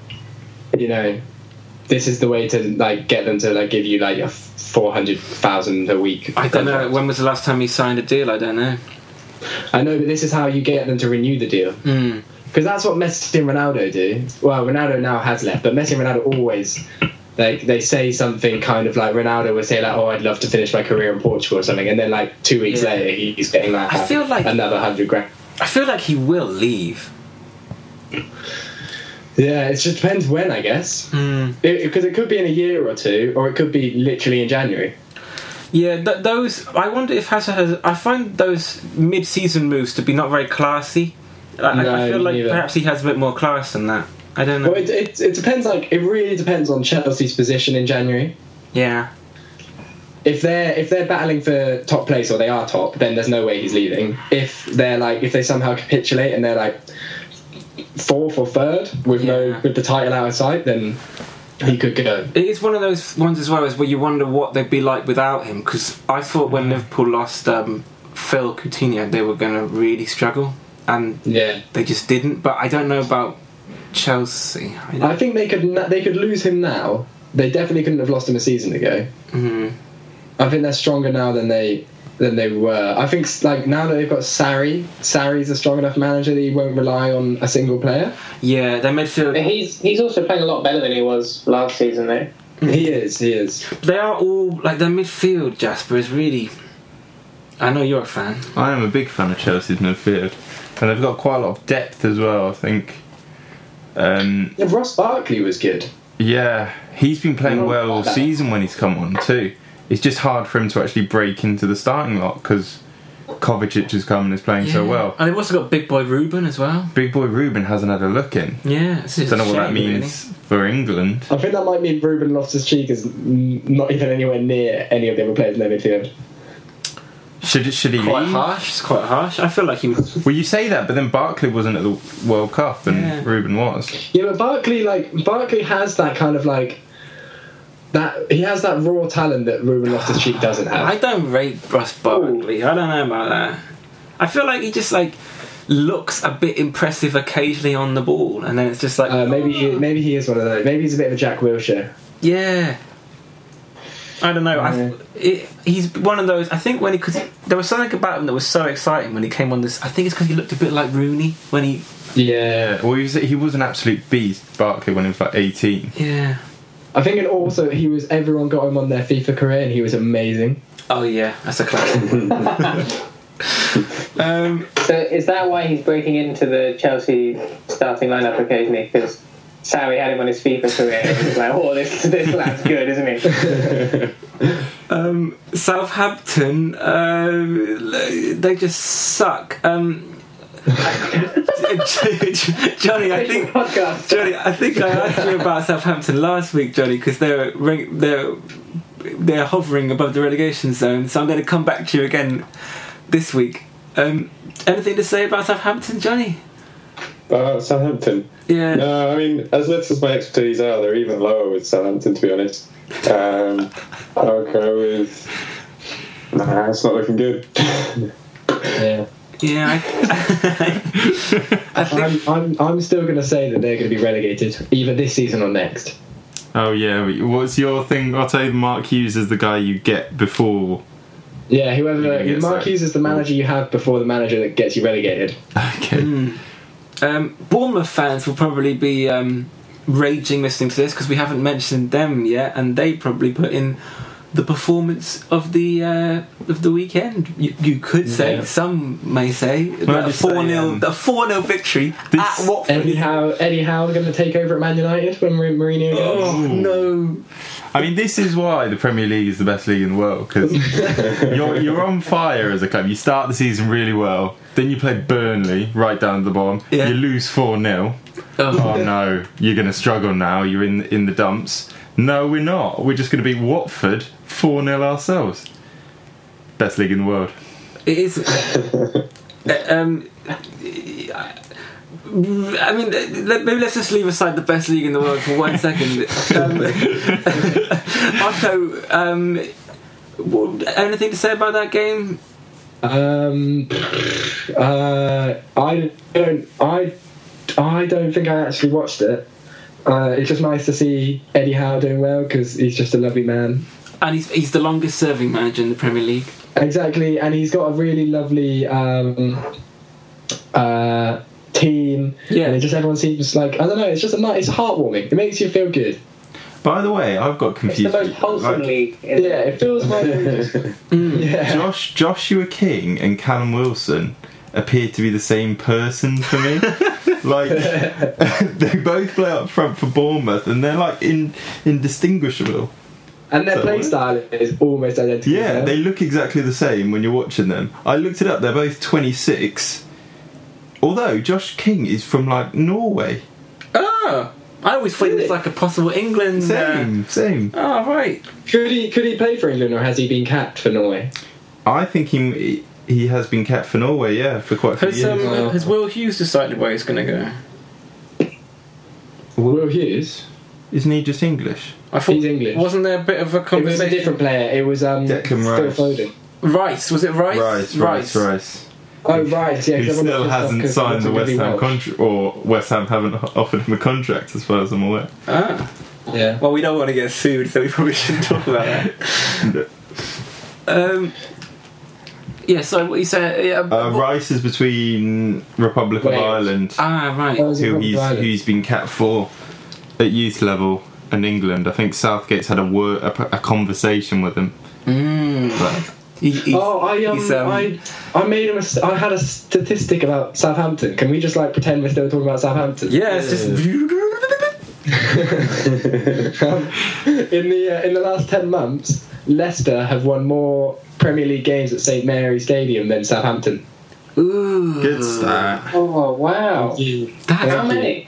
This is the way to like get them to like give you like a 400,000 a week. I don't know. When was the last time he signed a deal? I don't know. I know, but this is how you get them to renew the deal. Because that's what Messi and Ronaldo do. Well, Ronaldo now has left, but Messi and Ronaldo always they say something kind of like Ronaldo would say like, "Oh, I'd love to finish my career in Portugal" or something, and then like 2 weeks later he's getting like, I feel like another 100 grand. I feel like he will leave. Yeah, it just depends when, I guess. Because it could be in a year or two, or it could be literally in January. Yeah, those. I wonder if Hazard has. I find those mid-season moves to be not very classy. I feel like perhaps he has a bit more class than that. I don't know. Well, it depends. Like, it really depends on Chelsea's position in January. Yeah. If they're battling for top place, or they are top, then there's no way he's leaving. If they somehow capitulate and they're like 4th or 3rd with the title outside, then he could go. It's one of those ones as well as where you wonder what they'd be like without him, because I thought when Liverpool lost Phil Coutinho they were going to really struggle, and they just didn't. But I don't know about Chelsea. I think they could lose him now. They definitely couldn't have lost him a season ago. I think they're stronger now than they were. I think like now that they've got Sarri's a strong enough manager that he won't rely on a single player. Yeah, their midfield. He's also playing a lot better than he was last season, though. He is. They are all like their midfield. Jasper is really. I know you're a fan. I am a big fan of Chelsea's midfield, and they've got quite a lot of depth as well. I think. Ross Barkley was good. Yeah, he's been playing well all season when he's come on too. It's just hard for him to actually break into the starting lot because Kovacic has come and is playing so well. And they've also got Big Boy Ruben as well. Big Boy Ruben hasn't had a look in. Yeah, don't know what that means for England. I think that might mean Ruben Loftus-Cheek is not even anywhere near any of the other players in their midfield. Should he quite leave? Harsh. It's quite harsh. I feel like he was. Well, you say that, but then Barkley wasn't at the World Cup and Ruben was. Yeah, but Barkley has that kind of like that. He has that raw talent that Ruben Loftus-Cheek doesn't have. I don't rate Ross Barkley. I don't know about that. I feel like he just like looks a bit impressive occasionally on the ball, and then it's just like maybe he is one of those. Maybe he's a bit of a Jack Wilshere. Yeah. I don't know. He's one of those. I think because there was something about him that was so exciting when he came on this. I think it's because he looked a bit like Rooney when he. Yeah. Well, he was an absolute beast, Barkley, when he was like 18. Yeah. I think, and also everyone got him on their FIFA career, and he was amazing. Oh yeah, that's a classic. So is that why he's breaking into the Chelsea starting lineup occasionally? Because Sarri had him on his FIFA career and he was like, oh, this lad's good, isn't he? Southampton, they just suck. Johnny, I think I asked you about Southampton last week, Johnny, because they're hovering above the relegation zone, so I'm going to come back to you again this week. Anything to say about Southampton, Johnny? Southampton? Yeah. No, I mean, as little as my expertise are, they're even lower with Southampton, to be honest. I'll go with... Nah, it's not looking good. Yeah. Yeah, I think I'm still going to say that they're going to be relegated either this season or next. Oh yeah, what's your thing? I'll tell you, Mark Hughes is the guy you get before. Yeah, You can get Mark sacked. Hughes is the manager you have before the manager that gets you relegated. Okay. Bournemouth fans will probably be raging listening to this because we haven't mentioned them yet, and they probably put in the performance of the weekend. You could say, Yeah. some may say, Well, a just say, 4-0 victory at Watford. Eddie Howe going to take over at Man United when Mourinho goes? Oh no! I mean, this is why the Premier League is the best league in the world, because you're on fire as a club. You start the season really well, then you play Burnley right down at the bottom. Yeah. You lose 4-0. Oh no, you're going to struggle now. You're in the dumps. No, we're not. We're just going to beat Watford 4-0 ourselves. Best league in the world. It is. I mean, maybe let's just leave aside the best league in the world for 1 second. Otto, anything to say about that game? I don't think I actually watched it. It's just nice to see Eddie Howe doing well because he's just a lovely man. And he's the longest serving manager in the Premier League. Exactly, and he's got a really lovely team. Yeah. And everyone seems like, I don't know, it's just it's heartwarming. It makes you feel good. By the way, I've got It's the confused. most wholesome league. Yeah, it feels like yeah. Joshua King and Callum Wilson appear to be the same person for me. Like, they both play up front for Bournemouth, and they're like indistinguishable. And their So play what? style is almost identical. Yeah, they look exactly the same when you're watching them. I looked it up, they're both 26. Although Josh King is from like Norway. Oh, I always thought it was like a possible England. Same. Oh right. Could he play for England, or has he been capped for Norway? I think he has been kept for Norway, yeah, for quite a few years. Has Will Hughes decided where he's going to go? Will Hughes? Isn't he just English? I thought, He's English. Wasn't there a bit of a It was conversation? a different player. It was Declan Phil Rice. Foden. Rice, was it Rice? Rice. Oh, right. Yeah, Who 'cause everyone still knows hasn't because signed the it's West really Ham Welsh. contract, or West Ham haven't offered him a contract, as far as I'm aware. Ah. Yeah. Well, we don't want to get sued, so we probably shouldn't talk about that. Yeah, so what you said? Yeah, Rice is between Republic of Wales. Ireland, right. Oh, is it who Republic of Ireland? he's been capped for at youth level, and England. I think Southgate's had a conversation with him. But He's I made a mistake. I had a statistic about Southampton. Can we just like pretend we're still talking about Southampton? yeah, it's just. In the last 10 months, Leicester have won more Premier League games at St Mary's Stadium than Southampton. Ooh, good start. Oh wow! How many?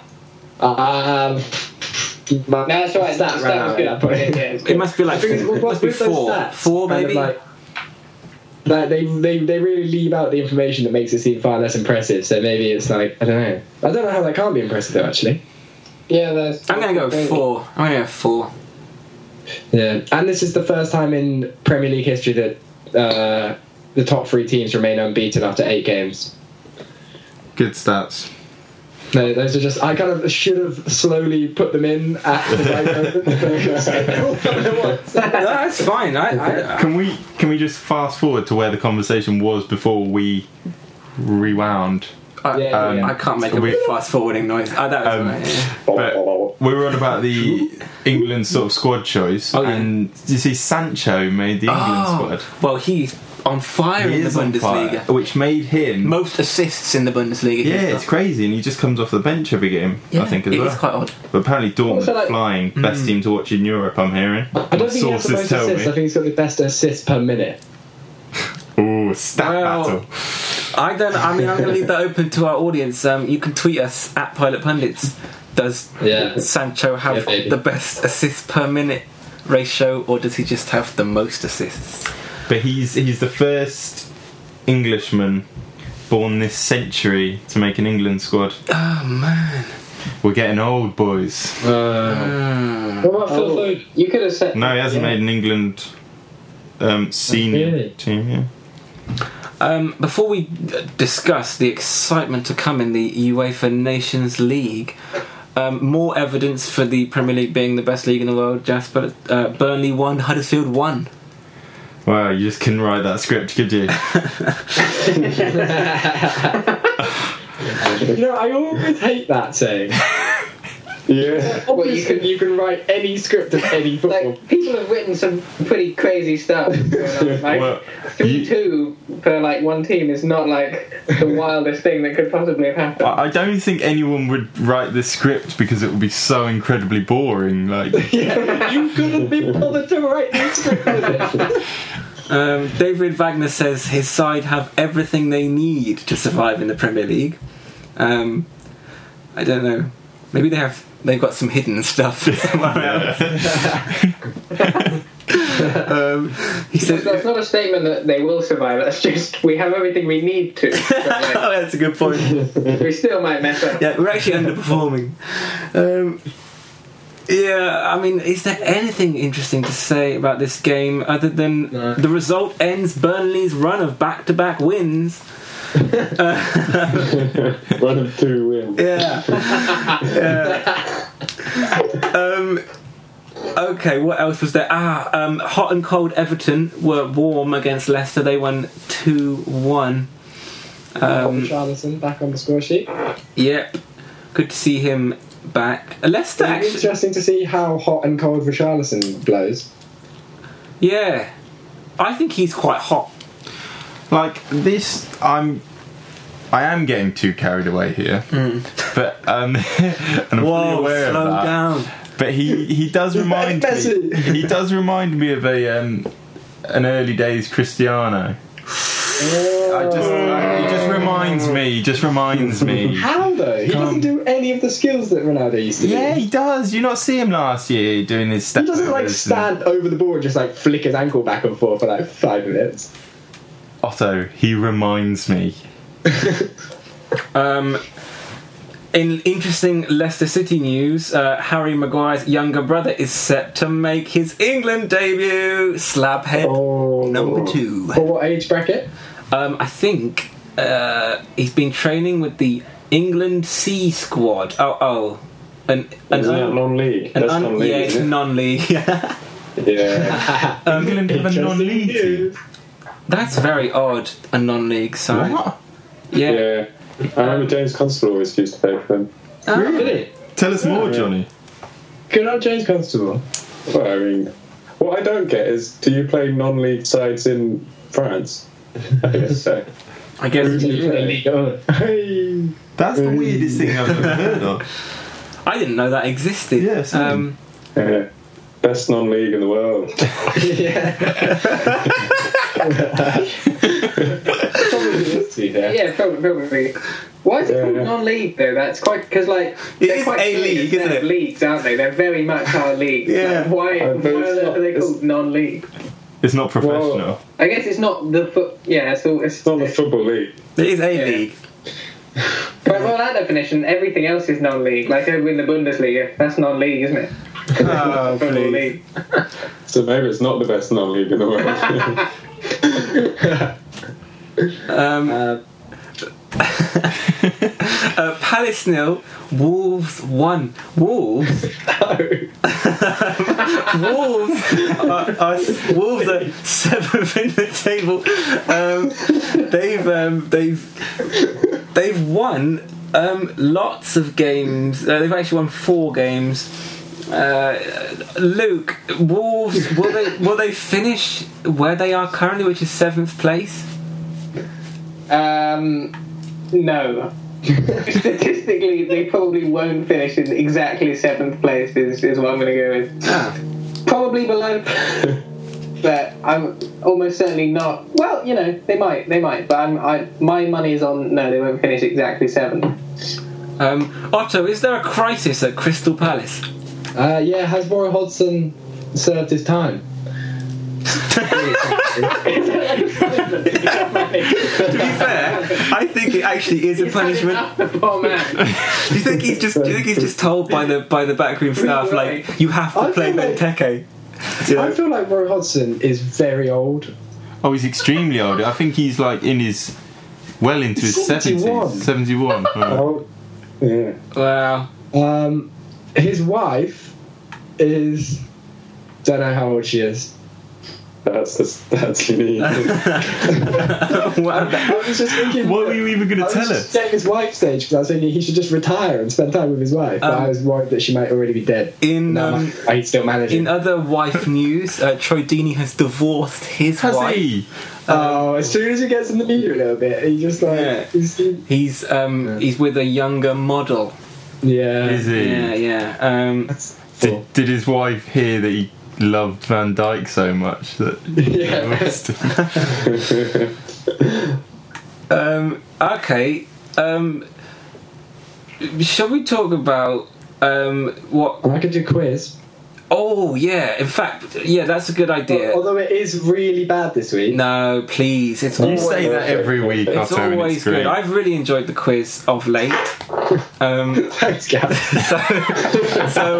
No, that's right. That was good. Yeah, it must be like I think it's- must be with those four, stats, four kind of maybe. like they really leave out the information that makes it seem far less impressive. So maybe it's like I don't know how that can't be impressive though. Actually, Yeah, that's. I'm gonna go with 4. I'm gonna go 4. yeah. And this is the first time in Premier League history that the top 3 teams remain unbeaten after 8 games. Good stats. No, those are just. I kind of should have slowly put them in at the right moment. That's fine. I Can we just fast forward to where the conversation was before we rewound? I can't make a fast forwarding noise. That was right, yeah. But we were on about the England sort of squad choice, Oh, yeah. and did you see Sancho made the England squad? Well, he's on fire He in the is on fire, Bundesliga. which made him. Most assists in the Bundesliga. Yeah, he's it's got. crazy, and he just comes off the bench every game. Yeah, I think as it well. is quite odd. But apparently Dortmund Also, like- flying, best team to watch in Europe. I'm hearing. I don't think he has the most tell assists. I me. think he's got the best assists per minute. Ooh, stat Well, battle. I'm going to leave that open to our audience. You can tweet us at Pilot Pundits. Does Yeah. Sancho have Yeah, baby. the best assists per minute ratio, or does he just have the most assists? But he's the first Englishman born this century to make an England squad. Oh man. We're getting old, boys. What about Phil Foden? You could have said. No, he hasn't made an England senior Really? team. Yeah. Before we discuss the excitement to come in the UEFA Nations League, more evidence for the Premier League being the best league in the world, Jasper. Burnley 1, Huddersfield 1. Wow, you just couldn't write that script, could you? I always hate that saying. Yeah. Obviously, you can write any script of any football. Like, people have written some pretty crazy stuff. Like, Well, 3-2 for like one team is not like the wildest thing that could possibly have happened. I don't think anyone would write this script because it would be so incredibly boring. Like, Yeah, you couldn't be bothered to write this script with it. David Wagner says his side have everything they need to survive in the Premier League. I don't know. Maybe they've got some hidden stuff somewhere else. He said, That's not a statement that they will survive. That's just we have everything we need to. But, like, "Oh, that's a good point." we still might mess up. Yeah, we're actually underperforming. Yeah, I mean, is there anything interesting to say about this game other than the result ends Burnley's run of back-to-back wins? One of 2 wins. Yeah. Okay, what else was there? Hot and cold Everton were warm against Leicester. They won 2-1. Richarlison back on the score sheet. Yep. Good to see him back. Leicester It'll be actually... interesting to see how hot and cold Richarlison blows. Yeah. I think he's quite hot. like this, I am getting too carried away here, but and I'm fully aware slow of that. down. But he does remind me. Messi. He does remind me of an early days Cristiano. He just reminds me. How though? He doesn't do any of the skills that Ronaldo used to do. Yeah, he does. You not see him last year doing his step? He doesn't like stand over the ball and just like flick his ankle back and forth for like 5 minutes. Otto, he reminds me. In interesting Leicester City news, Harry Maguire's younger brother is set to make his England debut. Slabhead number 2. For what age bracket? I think he's been training with the England C squad. Isn't that non-league? That's non-league, yeah, it's isn't it? non-league. Yeah. England have a non-league team. That's very odd. A non-league side. What? Yeah. Yeah. I remember James Constable always used to play for them. Really? Tell us more, Johnny. Good old James Constable. Well, I mean, what I don't get is, do you play non-league sides in France? I guess so. I guess. Hey. That's the weirdest thing I've ever heard of. I didn't know that existed. Yeah, same. Yeah. Best non-league in the world. Yeah, probably. Why is it called non-league though? That's quite because like they're is quite a league, serious isn't it? Leagues, aren't they? They're very much our league. Yeah. Like, why it's are they not- called non-league? It's not professional. I guess it's not the foot. Yeah, it's It's not the football league. It is a Yeah. league. But well, that definition, everything else is non-league. Like over in the Bundesliga, that's non-league, isn't it? Oh, Football please. league. So maybe it's not the best non-league in the world. Palace 0, Wolves 1. Wolves? Wolves are 7th in the table. They've won lots of games. They've actually won 4 games. Luke, Wolves, will they finish where they are currently, which is 7th place? No. Statistically, they probably won't finish in exactly 7th place. Is what I'm going to go with. Probably below, but I'm almost certainly not. Well, they might, but my money is on no. They won't finish exactly 7th. Otto, is there a crisis at Crystal Palace? Yeah, has Roy Hodgson served his time? To be fair, I think it actually is a punishment. Poor man. Do you think he's just told by the backroom staff like you have to I play feel like- Benteke? I feel like Roy Hodgson is very old. Oh, he's extremely old. I think he's like in his into his 71. 70s. 71. Right. Oh, yeah. Wow. His wife is. Don't know how old she is. That's Lee. Wow. I was just thinking. What were you even going to I was tell just us? getting his wife stage because I was thinking he should just retire and spend time with his wife. But I was worried that she might already be dead. In He's still managing. in other wife news, Troy Deeney has divorced his Has wife. he? As soon as he gets in the media a little bit, he just like Yeah. he's He's with a younger model. yeah. Is he? Yeah. Did his wife hear that he loved Van Dijk so much that Okay. Shall we talk about what? I could do a quiz. Oh yeah. In fact, yeah, that's a good idea. Although it is really bad this week. No, please. It's you always, say that every week. it's Otto, and always it's great. good. I've really enjoyed the quiz of late. Thanks, Gav. So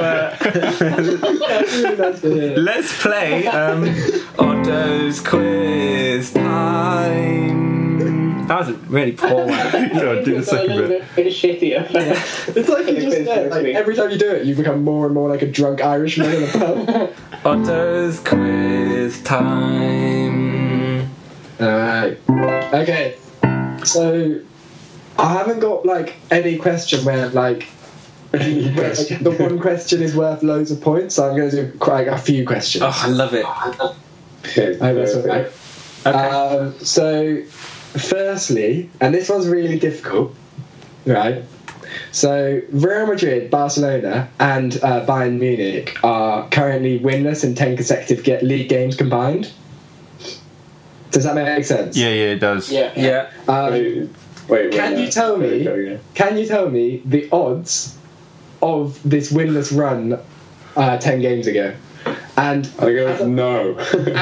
let's play Otto's quiz time. That was a really poor one. Go on, do the second a little bit. bit shittier. It's like you just said, like every time you do it, you become more and more like a drunk Irishman in a pub. Otto's quiz time. Alright. Okay. So I haven't got like any question where like the one question is worth loads of points, so I'm going to do quite a few questions. Oh, I love it. I hope that's alright. Okay. So, firstly, and this one's really difficult, right? So, Real Madrid, Barcelona, and Bayern Munich are currently winless in 10 consecutive league games combined. Does that make sense? Yeah, it does. Yeah. Wait, Can you tell me the odds of this winless run 10 games ago? And I go no.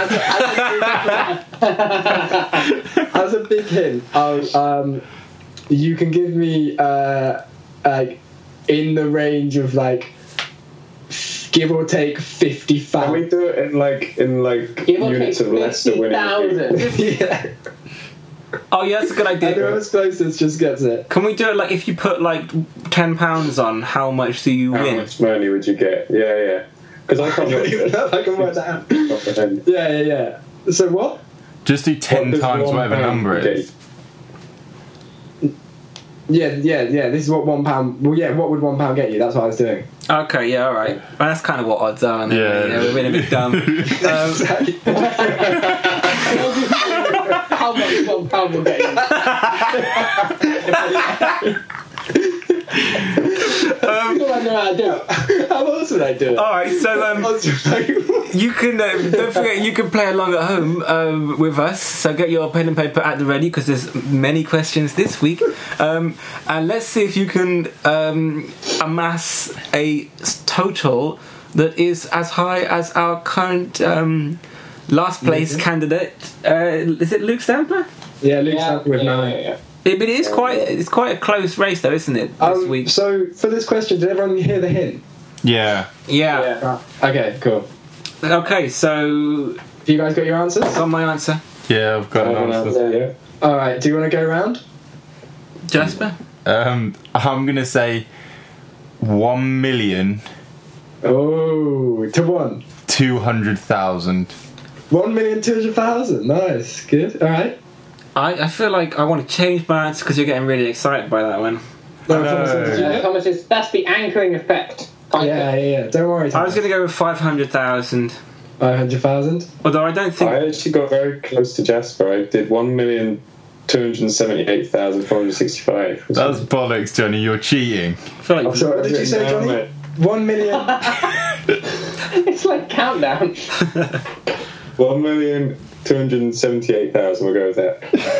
as a big hint, you can give me like in the range of like give or take 50,000. Can we do it in like Give or units take of Leicester winning? 50,000. Yeah. Oh yeah, that's a good And idea. whoever's closest just gets it. Can we do it like if you put like £10 on, how much do you How win? much money would you get? Yeah. Because I I can't don't even know if I can work that out. comprehend. Yeah. So what? Just do 10 What does times £1 whatever number it get? is. Yeah. This is what £1. Well, yeah. What would £1 get you? That's what I was doing. Okay, yeah, all right. Well, that's kind of what odds are. Anyway. Yeah. We're being a bit dumb. How much £1 will get you? I don't know how to do it. How else would I do it? All right, so you can don't forget you can play along at home with us. So get your pen and paper at the ready because there's many questions this week, and let's see if you can amass a total that is as high as our current last place candidate. Is it Luke Stampler? Yeah, Luke's with 9. Yeah. It is it's quite a close race though, isn't it? This week. So for this question, did everyone hear the hint? Yeah. Yeah. Okay, cool. Okay, so Have you guys got your answers? got my answer, Yeah, I've got an answer. Yeah. All right. Do you want to go around? Jasper. I'm going to say 1,200,000. Oh, to 1. 1,200,000. Nice, good. All right. I feel like I want to change my answer because you're getting really excited by that one. Thomas, that's the anchoring effect. Yeah. Don't worry. I was going to go with 500,000, 500,000. although I don't think. I actually got very close to Jasper. I did 1,278,465. That's bollocks, Johnny. You're cheating. I feel like So what did you say, Johnny? 1 million. It's like countdown. 1,278,000. We'll go with that.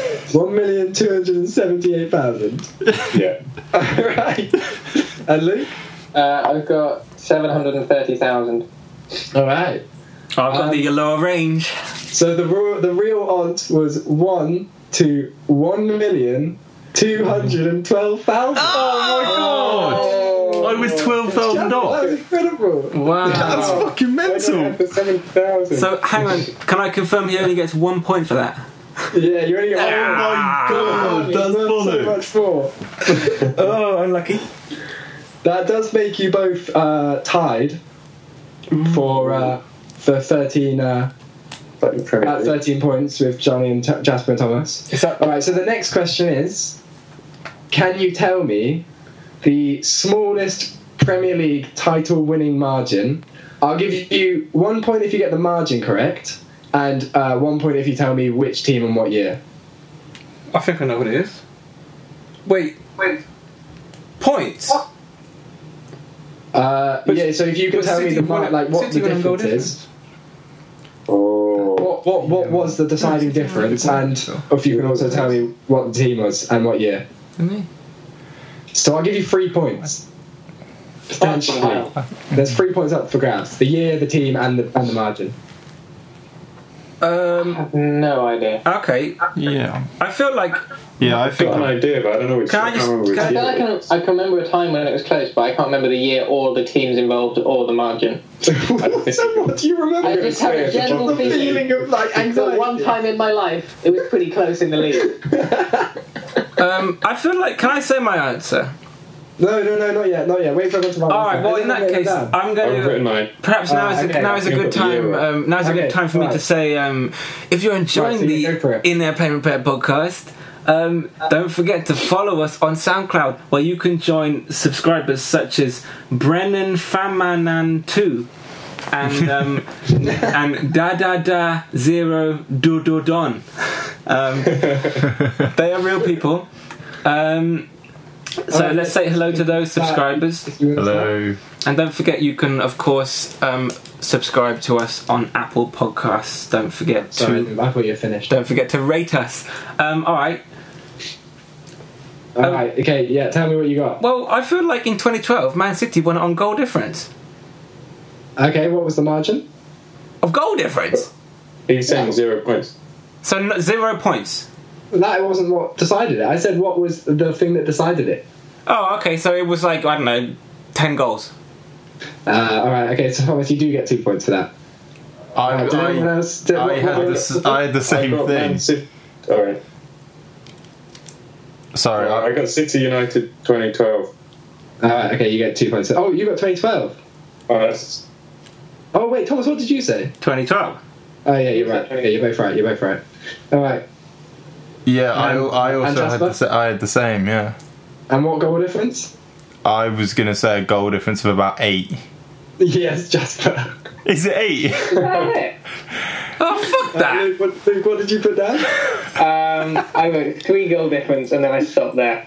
1,278,000. Yeah. All right. And Luke? I've got 730,000. All right. I've got the lower range. So the real odds was 1 to 1,212,000. Oh, my God. I I was 12,000 That off. was incredible. Wow. That's fucking I don't mental. have the 7,000. So hang on, can I confirm he only gets 1 point for that? Yeah, you only get Oh my god, that's so bollocks. much more. Oh, unlucky. That does make you both tied for 13 at 13 points with Johnny and Jasper and Thomas. All right. So the next question is: can you tell me the smallest Premier League title-winning margin? I'll give you 1 point if you get the margin correct, and 1 point if you tell me which team and what year. I think I know what it is. Wait. Points? Yeah. So if you can But tell me City the won it- what City the won a goal difference is. Oh. What was the deciding difference, and if you can also tell me what the team was and what year. Didn't So I'll give you 3 points. Potentially, Wow. there's 3 points up for grabs: the year, the team, and the margin. he? I have no idea. Okay. Yeah. I feel like Yeah, I I've think got an idea, but I don't know which. Can I just- can't remember which can I- I feel year. like I can remember a time when it was close, but I can't remember the year or the teams involved or the margin. So what do you remember? I just have a general the feeling. feeling of like But anxiety. one time in my life, it was pretty close in the league. I feel like. Can I say my answer? No, not yet. Wait for everyone to. All right. Well, in that case, I'm I've going written to. mine. Perhaps now is okay. a You good got the year time. Now's a good Okay, time for me right. to say, if you're enjoying Right, so you go for the it. In Their Plain Prepared podcast, don't forget to follow us on SoundCloud, where you can join subscribers such as Brennan Famanan2 and and Da 0 Do Don. They are real people. So let's say hello to those subscribers. Hello. And don't forget, you can, of course, subscribe to us on Apple Podcasts. Don't forget Sorry, to I thought you were finished. don't forget to rate us. All right. All right. Okay. Yeah. Tell me what you got. Well, I feel like in 2012, Man City won it on goal difference. Okay. What was the margin? Of goal difference. He's saying 0 points. So 0 points. That wasn't what decided it. I said what was the thing that decided it. Oh, okay. So it was like, I don't know, 10 goals. All right. Okay. So Thomas, you do get 2 points for that. Did anyone else? I had the same I got thing. Man City. All right. Sorry, I got City United 2012. All right. Okay. You get 2 points. Oh, you got 2012. Oh, that's. Oh wait, Thomas, what did you say? 2012. Oh yeah, you're right. Okay, you're both right. All right. yeah, I And also had Jasper? I had the same. Yeah, And what goal difference? I was gonna say a goal difference of about 8. Yes, Jasper. Is it 8? Is that it? Oh, fuck that. Luke, what did you put down? I wrote 3 goal difference and then I stopped there.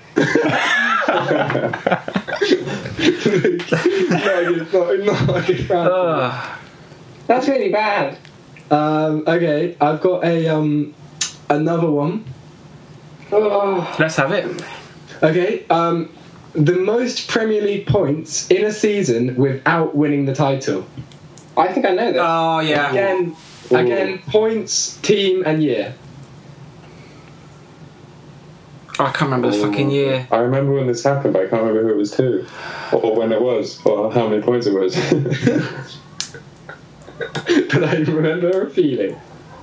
not a good round. Ugh. That's really bad. Okay, I've got a another one. Oh, Let's have it. Okay, the most Premier League points in a season without winning the title. I think I know this. Oh, yeah. Again, points, team, and year. Oh, I can't remember the fucking year. I remember when this happened, but I can't remember who it was to, or when it was, or how many points it was. But I remember a feeling.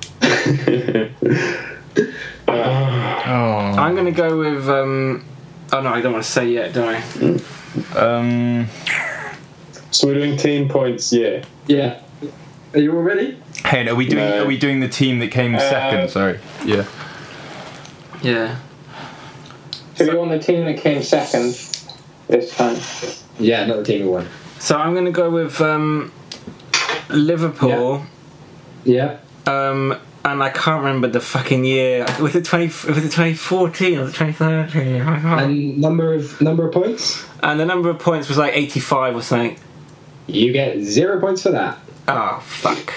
Oh, I'm going to go with... oh, no, I don't want to say yet, do I? So we're doing team points, yeah. Yeah. Are you all ready? hey, are we doing No. are we doing the team that came second? Sorry. Yeah. Yeah. So you want the team that came second this time? Yeah, not the team who won. So I'm going to go with Liverpool. Yeah. And I can't remember the fucking year. Was it 2014 or 2013? And number of points? And the number of points was like 85 or something. You get 0 points for that. Oh, fuck.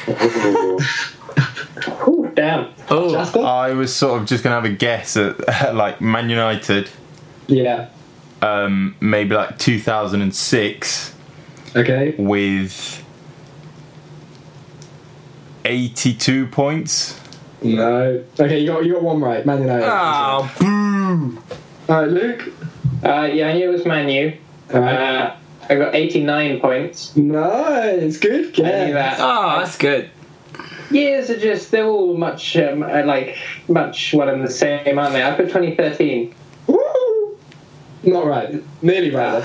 Ooh, damn. Oh, Jasper? I was sort of just gonna have a guess at like Man United, Yeah. maybe like 2006 Okay. with 82 points. No. Okay, you got one right. Man United. oh, boo. All right, Luke. Yeah, I knew it was Man U. All right. I got 89 points. Nice, good I knew guess. that. Oh, that's good. Years are just, they're all much one and the same, aren't they? I put 2013. Woo! Not right. Nearly right.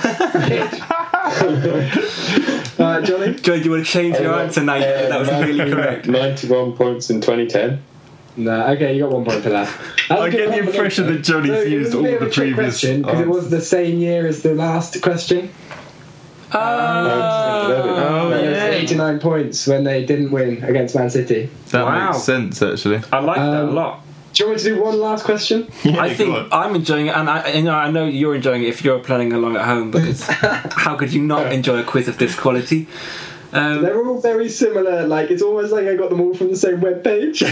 Johnny? Joe, do you want to change your answer now? That was really correct. 91 points in 2010. No, okay, you got 1 point for that. I get the impression that Johnny's used all the previous because it was the same year as the last question. Oh, It was yeah. 89 points when they didn't win against Man City. That Wow. makes sense, actually. I like that a lot. Do you want me to do one last question? Yeah, I go think on. I'm enjoying it, and I know you're enjoying it if you're playing along at home, because how could you not enjoy a quiz of this quality? They're all very similar. Like it's almost like I got them all from the same webpage.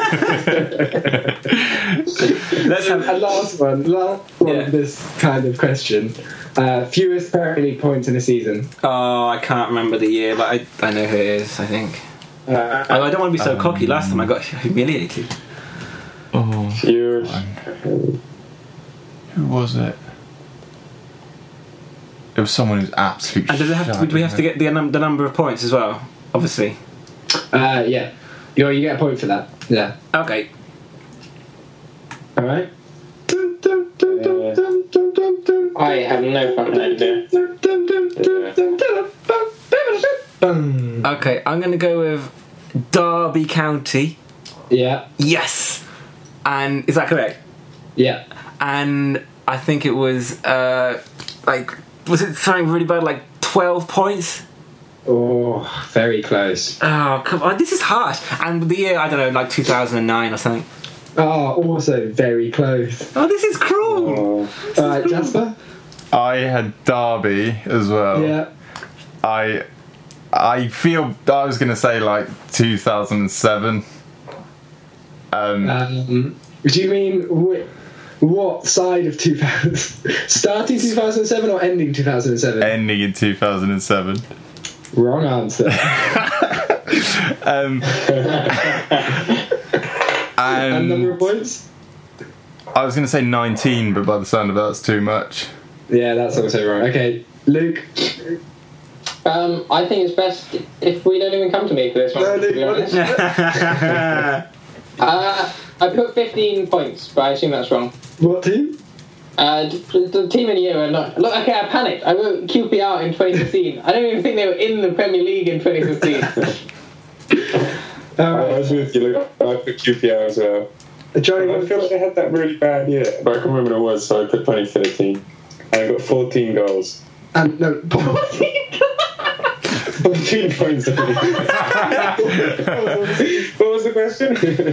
Let's have. And last one Yeah. of this kind of question. Fewest Premier League points in a season. Oh, I can't remember the year, but I know who it is. I think. I don't want to be so cocky. Last time I got humiliated. Oh, Yours. who was it? It was someone who's absolutely. And do we have to get the number of points as well? Obviously. Yeah. You get a point for that. Yeah. Okay. All right. I have no fucking idea. Okay, I'm going to go with Derby County. Yeah. Yes. And is that correct? Yeah. And I think it was was it something really bad, like 12 points? Oh, very close. Oh, come on, this is harsh. And the year, I don't know, like 2009 or something. Oh, also very close. Oh, this is cruel. Oh. All right, Jasper. I had Derby as well. Yeah. I feel I was going to say like 2007. Do you mean what side of 2000? Starting 2007 or ending 2007? Ending in 2007. Wrong answer. And And number of points? I was going to say 19, but by the sound of that's too much. Yeah, that's also wrong. Okay, Luke. I think it's best if we don't even come to me for this one. No, to be Luke, honest. I put 15 points, but I assume that's wrong. What team? The team in the year are not. Look, okay, I panicked. I wrote QPR in 2015. I don't even think they were in the Premier League in 2015. I was with you, Luke. I put QPR as well. Johnny, I feel like they had that really bad year, but I can't remember what it was, so I put 2013. And I got 14 goals. and no. 14 points. What was the question?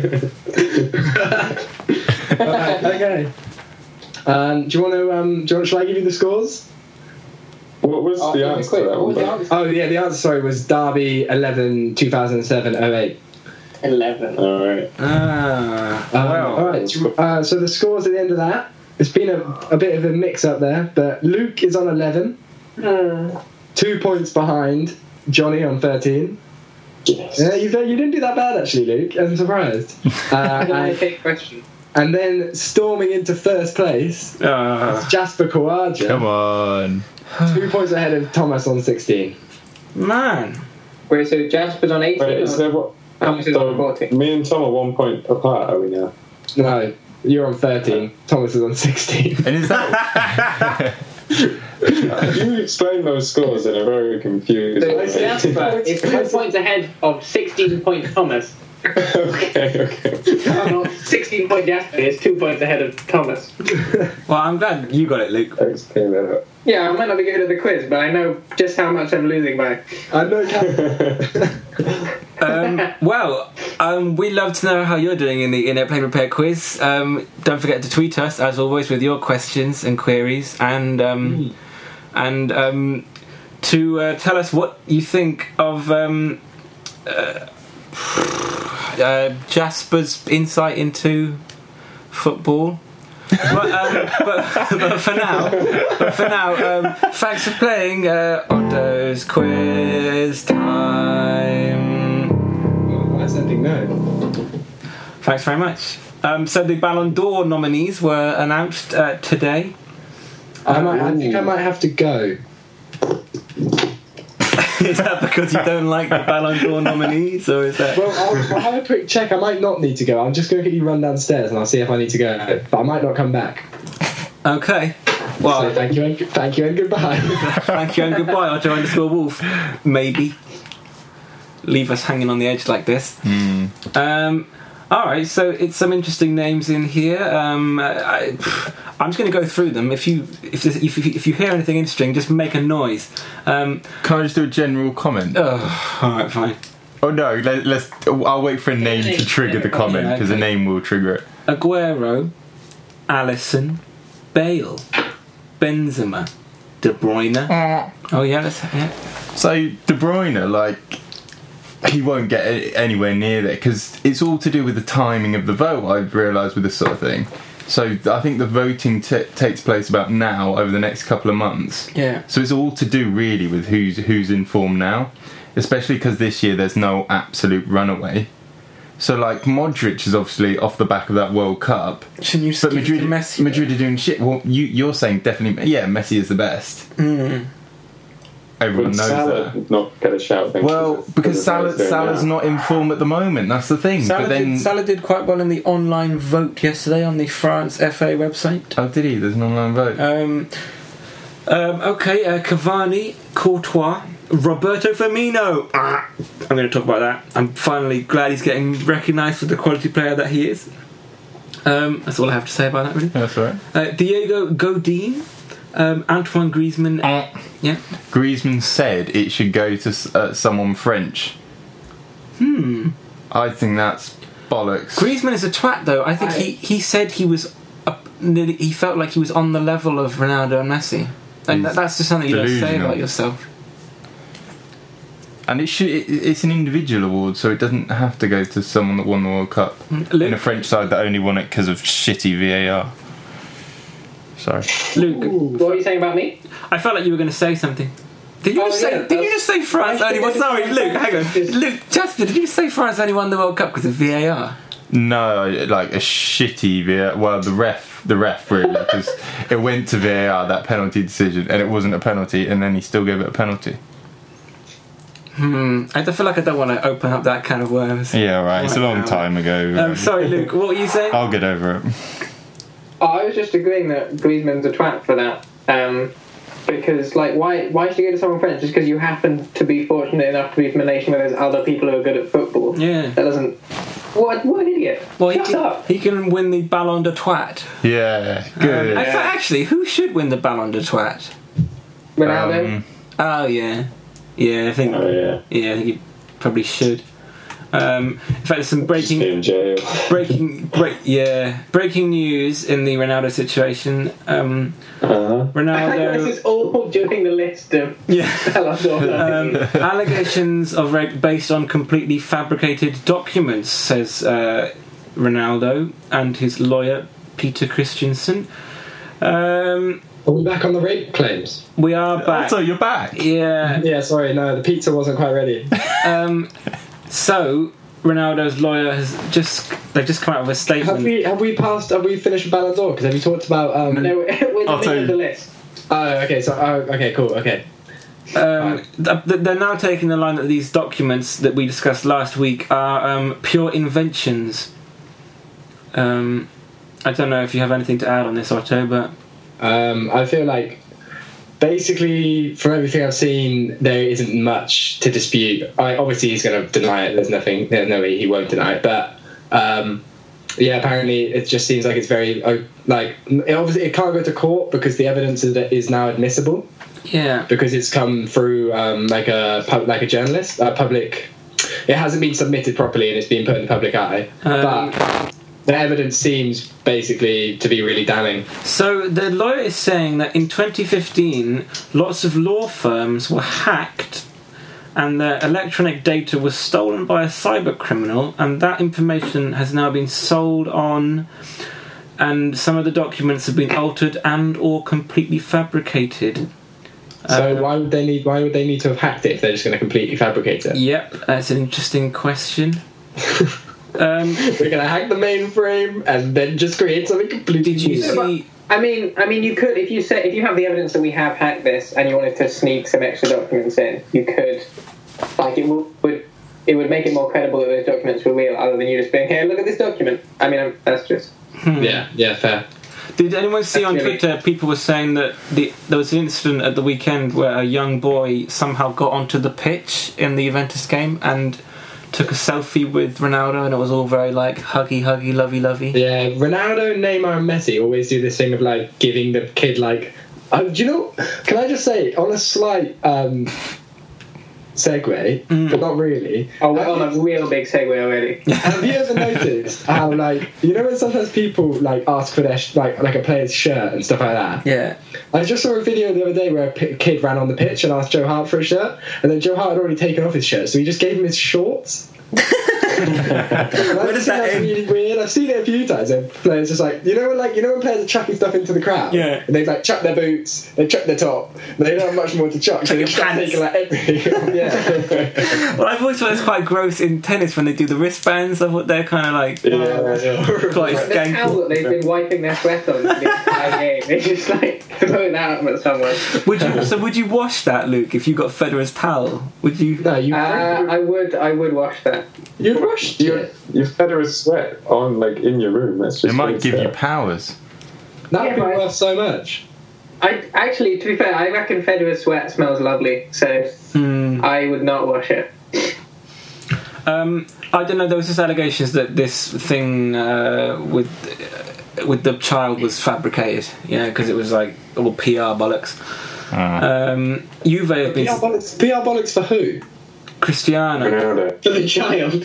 Okay. Do you want to? Shall I give you the scores? What was the answer to that What was the one? answer? Oh yeah, the answer sorry was Derby 11 2007 08. 11. Alright. All right. So the scores at the end of that. It's been a bit of a mix up there, but Luke is on 11, 2 points behind Johnny on 13. Yes. Yeah, you didn't do that bad actually, Luke. I'm surprised. Okay, question. And then storming into first place, Jasper Kawaja. Come on. 2 points ahead of Thomas on 16. Man. Wait, so Jasper's on 18. Wait, is there what? Thomas is on So, 14. me and Tom are 1 point apart, are we now? No, you're on 13. Thomas is on 16. And is that. You explained those scores in a very confused So way. Jasper is 2 points ahead of 16 point Thomas. Okay. Not 16 point Jasper is 2 points ahead of Thomas. Well, I'm glad you got it, Luke. Thanks for clearing that up. Yeah, I might not be good at the quiz, but I know just how much I'm losing by. I know. We'd love to know how you're doing in the Play Prepare quiz. Don't forget to tweet us, as always, with your questions and queries, and to tell us what you think of Jasper's insight into football. but for now, thanks for playing Otto's quiz time. That's ending no. Thanks very much. So the Ballon d'Or nominees were announced today. I think I might have to go. Is that because you don't like the Ballon d'Or nominees, or is that? Well, I'll have a quick check. I might not need to go. I'm just going to quickly run downstairs and I'll see if I need to go. But I might not come back. Okay. So Well, thank you and goodbye. thank you and goodbye, Archer_Wolf. Maybe. Leave us hanging on the edge like this. All right, so it's some interesting names in here. I'm just going to go through them. If you hear anything interesting, just make a noise. Can I just do a general comment? All right, fine. Oh no, let's. I'll wait for a name to trigger the comment because okay. a name will trigger it. Aguero, Alisson, Bale, Benzema, De Bruyne. Oh yeah, So De Bruyne, like, he won't get anywhere near there because it's all to do with the timing of the vote. I've realised with this sort of thing. So I think the voting takes place about now over the next couple of months. Yeah. So it's all to do really with who's in form now, especially because this year there's no absolute runaway. So like Modric is obviously off the back of that World Cup. Shouldn't you But skip to Messi? Madrid are doing shit. Well, you're saying definitely, yeah, Messi is the best. Everyone Would knows Salah that. not get a shout? Then? Well, because Salah's not in form at the moment. That's the thing. Salah did quite well in the online vote yesterday on the France FA website. Oh, did he? There's an online vote. Cavani, Courtois, Roberto Firmino. I'm going to talk about that. I'm finally glad he's getting recognised for the quality player that he is. That's all I have to say about that, really. That's all right. Diego Godin, Antoine Griezmann. Yeah. Griezmann said it should go to someone French. I think that's bollocks. Griezmann is a twat, though. I think he said he was he felt like he was on the level of Ronaldo and Messi, and that's just something you don't say delusional. about yourself. And it's an individual award, so it doesn't have to go to someone that won the World Cup. In a French side that only won it because of shitty VAR. Sorry. Luke, What were you saying about me? I felt like you were going to say something. Did you just say France only won? Sorry, Luke, hang on. Luke, Jasper, did you just say France only won the World Cup because of VAR? No, like a shitty VAR. Well, the ref really, because it went to VAR, that penalty decision, and it wasn't a penalty, and then he still gave it a penalty. I feel like I don't want to open up that can of worms. Yeah, right. It's a long now. time ago. Sorry, Luke, what were you saying? I'll get over it. Oh, I was just agreeing that Griezmann's a twat for that. Because, like, why should you go to someone French just because you happen to be fortunate enough to be from a nation where there's other people who are good at football? Yeah. That doesn't... What an idiot. Well, Shut up. he can win the Ballon de Twat. Yeah, good. In fact, actually, who should win the Ballon de Twat? Ronaldo? Oh, yeah. Yeah, I think... Oh, yeah. Yeah, I think he probably should. In fact, there's some Stay in jail. breaking news in the Ronaldo situation. Ronaldo. This is all during the list of Ballon d'Or. Allegations of rape based on completely fabricated documents, says Ronaldo and his lawyer Peter Christensen. Are we back on the rape claims? We are back. So you're back. Yeah. Yeah, sorry, no, the pizza wasn't quite ready. So Ronaldo's lawyer they've just come out with a statement. Have we finished with Ballon d'Or? Because have you talked about No, we're in the I'll middle tell of you. the list. okay, cool, okay. They're now taking the line that these documents that we discussed last week are pure inventions. I don't know if you have anything to add on this, Otto, but I feel like basically from everything I've seen there isn't much to dispute. Obviously he's going to deny it. There's no way he won't deny it, but apparently it just seems like it's very it can't go to court because the evidence is now admissible. Yeah, because it's come through like a journalist, public. It hasn't been submitted properly and it's been put in the public eye. But the evidence seems basically to be really damning. So the lawyer is saying that in 2015, lots of law firms were hacked, and their electronic data was stolen by a cyber criminal, and that information has now been sold on. And some of the documents have been altered and/or completely fabricated. So why would they need to have hacked it if they're just going to completely fabricate it? Yep, that's an interesting question. We're going to hack the mainframe and then just create something completely Did you new. see? I mean, you could if you have the evidence that we have hacked this and you wanted to sneak some extra documents in, you could. Like it would make it more credible that those documents were real, other than you just being here. Look at this document. I mean, that's just. Yeah, fair. Did anyone see on Twitter people were saying that there was an incident at the weekend where a young boy somehow got onto the pitch in the Juventus game and took a selfie with Ronaldo, and it was all very like huggy, lovey. Yeah, Ronaldo, Neymar, and Messi always do this thing of like giving the kid like. Do you know? Can I just say on a slight segue, but not really. Oh, we're on a real big segue already. Have you ever noticed how, like, you know when sometimes people like ask for their like a player's shirt and stuff like that? Yeah. I just saw a video the other day where a kid ran on the pitch and asked Joe Hart for a shirt, and then Joe Hart had already taken off his shirt, so he just gave him his shorts. Where does that that's end? really weird. I've seen it a few times. And players just like you know when players are chucking stuff into the crowd. Yeah. And they've like chucked their boots, they chucked their top. They don't have much more to chuck. So they Chuck your just start pants. taking like everything. Yeah. Well, I've always thought it's quite gross in tennis when they do the wristbands. I thought they're kind of like quite The towel skanky. that they've been wiping their sweat on the entire game, they just like throw that at someone. Would you wash that, Luke? If you got Federer's towel, would you? No, you. I would wash that. You'd wash it. You Federer's sweat on like in your room. That's just. It might give you fair. powers. That would Yeah, be but- worth so much. I actually, to be fair, I reckon Federer's sweat smells lovely, so I would not wash it. I don't know. There was just allegations that this thing with the child was fabricated. Yeah, because it was like all PR bollocks. Juve have been PR bollocks for who? Cristiano. Ronaldo. For the child.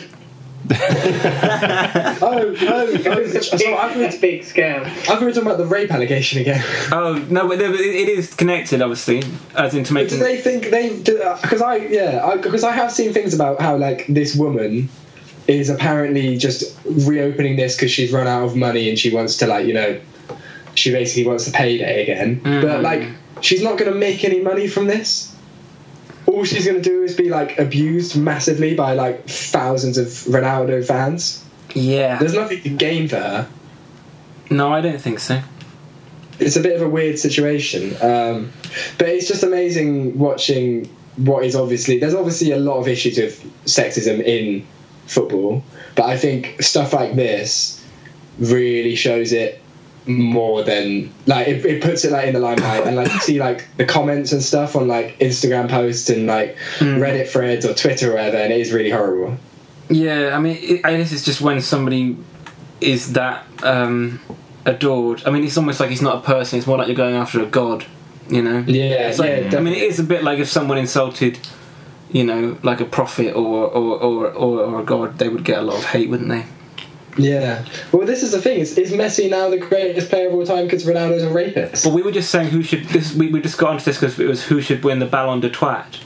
So It's a big scam. I thought we were talking about the rape allegation again. Oh no, but it is connected, obviously, as into But making. do they think they? Because I have seen things about how like this woman is apparently just reopening this because she's run out of money and she wants to she basically wants the payday again. But like she's not going to make any money from this. All she's going to do is be like abused massively by like thousands of Ronaldo fans. Yeah. There's nothing to gain for her. No, I don't think so. It's a bit of a weird situation, but it's just amazing watching what is there's obviously a lot of issues with sexism in football, but I think stuff like this really shows it more than like it puts it like in the limelight, and like you see like the comments and stuff on like Instagram posts and like Reddit threads or Twitter or whatever, and it is really horrible. Yeah, I mean, I guess it's just when somebody is that adored. I mean, it's almost like he's not a person. It's more like you're going after a god, you know? Yeah, It's like, yeah. I mean, it is a bit like if someone insulted, you know, like a prophet or a god, they would get a lot of hate, wouldn't they? Yeah. Well, this is the thing. Is Messi now the greatest player of all time because Ronaldo's a rapist? But we were just saying who should. We just got onto this because it was who should win the Ballon de Twat.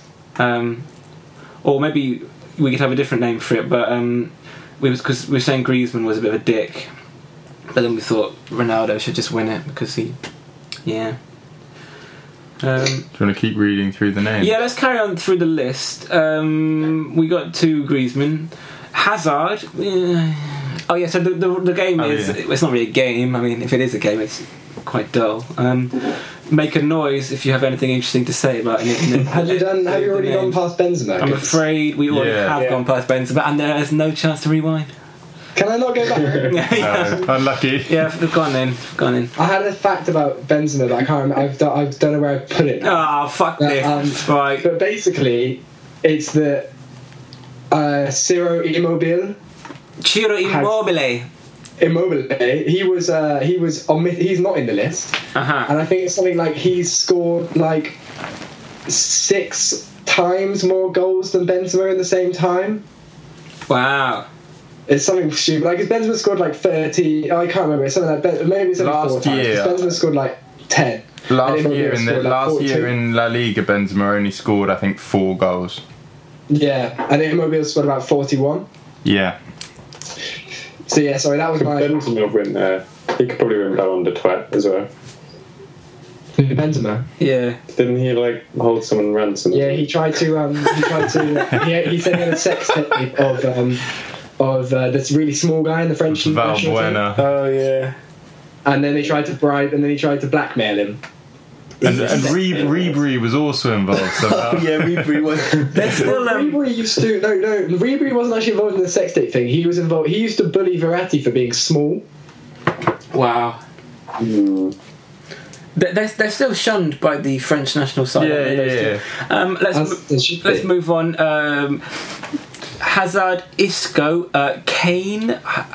Or maybe we could have a different name for it, but because we were saying Griezmann was a bit of a dick, but then we thought Ronaldo should just win it because he, yeah. Do you want to keep reading through the names? Yeah, let's carry on through the list. We got to Griezmann, Hazard. Oh yeah, so the game is it's not really a game. I mean, if it is a game, it's quite dull. Make a noise if you have anything interesting to say about it. Have you already gone past Benzema? I'm afraid we already have Yeah. gone past Benzema, and there is no chance to rewind. Can I not go back? Yeah, Unlucky. go on then. I had a fact about Benzema, but I can't remember. I don't know where I put it. Oh, fuck this. Right. But basically, it's the Ciro Immobile. Ciro Immobile. He's not in the list, and I think it's something like he's scored like 6 times more goals than Benzema in the same time. Wow. It's something stupid. Like if Benzema scored like 30, I can't remember. It's something like maybe it's only Last 4 times. year. Benzema scored like 10. Last And year Immobile scored, like, 42. in La Liga, Benzema only scored, I think, 4 goals. Yeah, and Immobile scored about 41. Yeah. So yeah, sorry, that was Could my Benzema win? He could probably win Ballon de Twat as well. Benzema. Yeah. Didn't he like hold someone ransom? Yeah, he tried to. He said he had a sex tape of this really small guy in the French national team. Valbuena. Oh yeah. and then they tried to bribe, and then he tried to blackmail him. And Ribery was also involved somehow. Yeah, Ribery was. They're still. Ribery used to Ribery wasn't actually involved in the sex tape thing. He was involved. He used to bully Verratti for being small. Wow. They're still shunned by the French national side. Yeah. Let's move on. Hazard, Isco, Kane.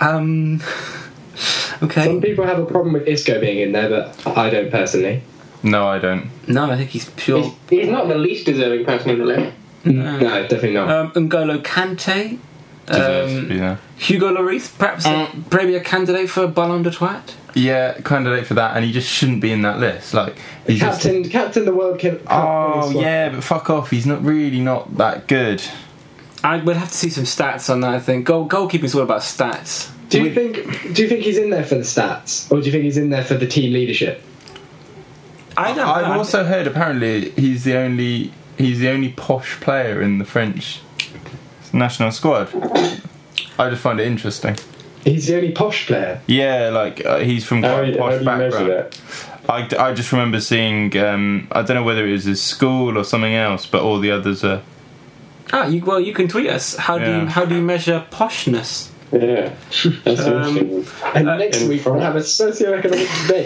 Okay. Some people have a problem with Isco being in there, but I don't personally. No, I don't. No, I think he's pure. He's not the least deserving person in the list. No, definitely not. N'Golo Kante. Deserves to be there. Hugo Lloris, perhaps maybe a candidate for Ballon d'Or. Yeah, candidate for that, and he just shouldn't be in that list. Like he's captain the World Cup. Oh yeah, but fuck off. He's not that good. I would have to see some stats on that. I think goalkeeping's all about stats. Do you think he's in there for the stats, or do you think he's in there for the team leadership? I don't know. I've also heard apparently he's the only posh player in the French national squad. I just find it interesting. He's the only posh player. Yeah, like he's from quite a posh background. That? I just remember seeing. I don't know whether it was his school or something else, but all the others are. You can tweet us. How do you measure poshness? Yeah, that's interesting. And next week we'll have a socio-economic debate.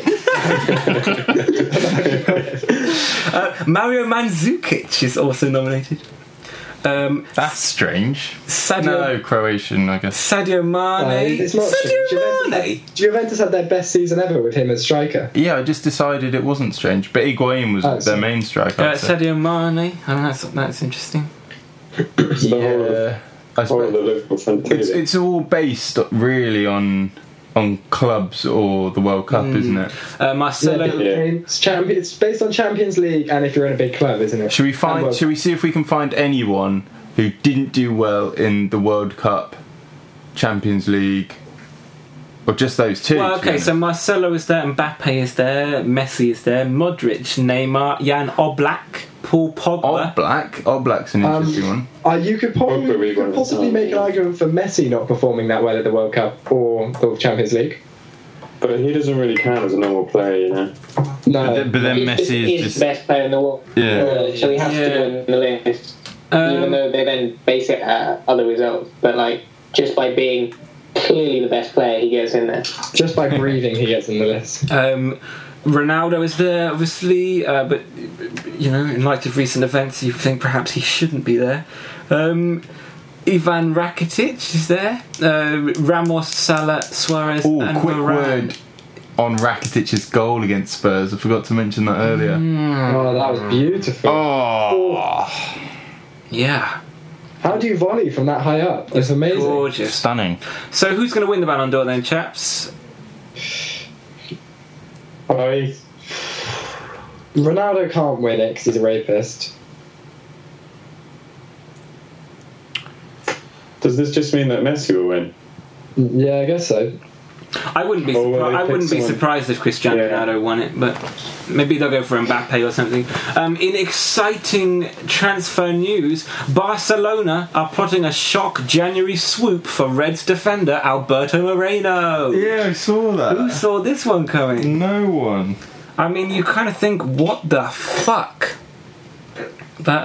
Mario Mandzukic is also nominated. That's strange. Sadio, Croatian, I guess. Sadio Mane. It's not Sadio Mane. Juventus had their best season ever with him as striker. Yeah, I just decided it wasn't strange, but Higuain was their main striker. Sadio Mane. I mean, that's interesting. Yeah, I suppose the Liverpool front two. It's all based really on clubs or the World Cup, isn't it? Marcelo. It's based on Champions League, and if you're in a big club, isn't it? Should we see if we can find anyone who didn't do well in the World Cup, Champions League, or just those two? Well, okay, so Marcelo is there, Mbappe is there, Messi is there, Modric, Neymar, Jan Oblak, Paul Pogba. Oblak's an interesting one. You could possibly make an argument for Messi not performing that well at the World Cup or the Champions League. But he doesn't really count as a normal player, you know. No, but then Messi is just the best player in the world. Yeah. So he has to go in the list, even though they then base it at other results. But like, just by being clearly the best player, he gets in there. Just by breathing, he gets in the list. Ronaldo is there, obviously, but in light of recent events, you think perhaps he shouldn't be there. Ivan Rakitic is there. Ramos, Salah, Suarez, and quick Varane. word on Rakitic's goal against Spurs. I forgot to mention that earlier. Oh, that was beautiful. Oh, yeah. How do you volley from that high up? It's amazing. Gorgeous. Stunning. So who's going to win the Ballon d'Or then, chaps? Ronaldo can't win it because he's a rapist. Does this just mean that Messi will win? Yeah, I guess so. I wouldn't be surprised if Cristiano Ronaldo won it, but maybe they'll go for Mbappe or something. In exciting transfer news, Barcelona are plotting a shock January swoop for Reds defender Alberto Moreno. Yeah, I saw that. Who saw this one coming? No one. I mean, you kind of think, what the fuck? But,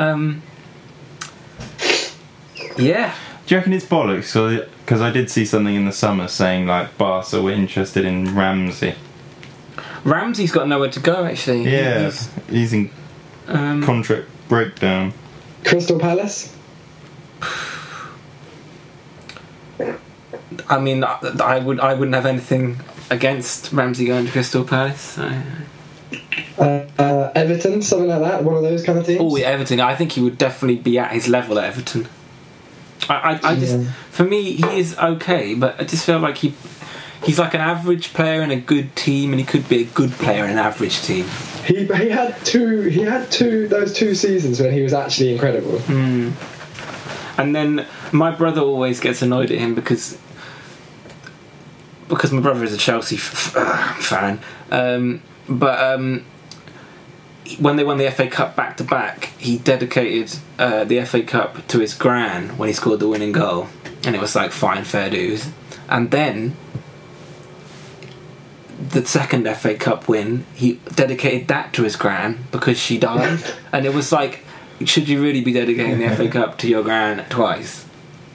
yeah. Do you reckon it's bollocks? Because I did see something in the summer saying like Barca were interested in Ramsey. Ramsey's got nowhere to go, actually. Yeah, he's in contract breakdown. Crystal Palace? I mean, I wouldn't have anything against Ramsey going to Crystal Palace. Everton, something like that, one of those kind of teams. Oh, yeah, Everton. I think he would definitely be at his level at Everton. I just, for me, he is okay, but I just feel like he's like an average player in a good team, and he could be a good player in an average team. He had those two seasons when he was actually incredible. And then my brother always gets annoyed at him because my brother is a Chelsea fan. When they won the FA Cup back to back, he dedicated the FA Cup to his gran when he scored the winning goal, and it was like fine, fair dues. And then the second FA Cup win, he dedicated that to his gran because she died, and it was like, should you really be dedicating the FA Cup to your gran twice?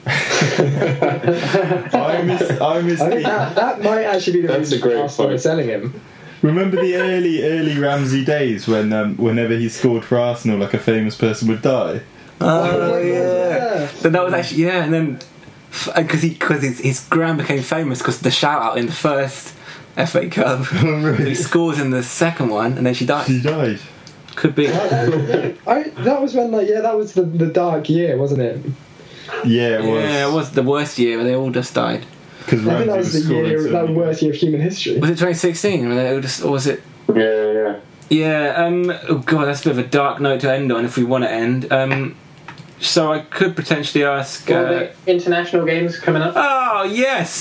I miss I think that might actually be the That's a reason great Arsenal are point. selling him. Remember the early Ramsey days when whenever he scored for Arsenal, like a famous person would die. Oh yeah. Then that was actually and then because his gran became famous because the shout out in the first FA Cup. Oh, really? He scores in the second one and then she died. He died. Could be. That was when that was the dark year, wasn't it? Yeah, it was. Yeah, it was the worst year where they all just died. Because I think that Ramsey was was the scoring. year, that worst year of human history. Was it 2016? Or was it? Yeah. Yeah. Oh god, that's a bit of a dark note to end on if we want to end. So I could potentially ask. All the international games coming up. Oh yes.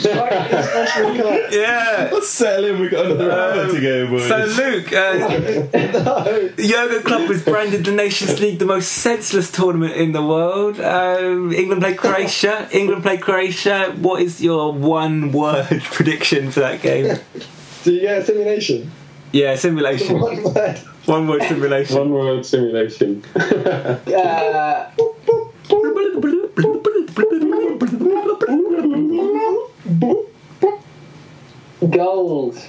Yeah. Let's settle in. We've got another hour to go, boys. So Luke, Jurgen Klopp has branded the Nations League the most senseless tournament in the world. England played Croatia. What is your one-word prediction for that game? Do you get a simulation? Yeah, simulation. One word. One-word simulation. One word simulation. Goals.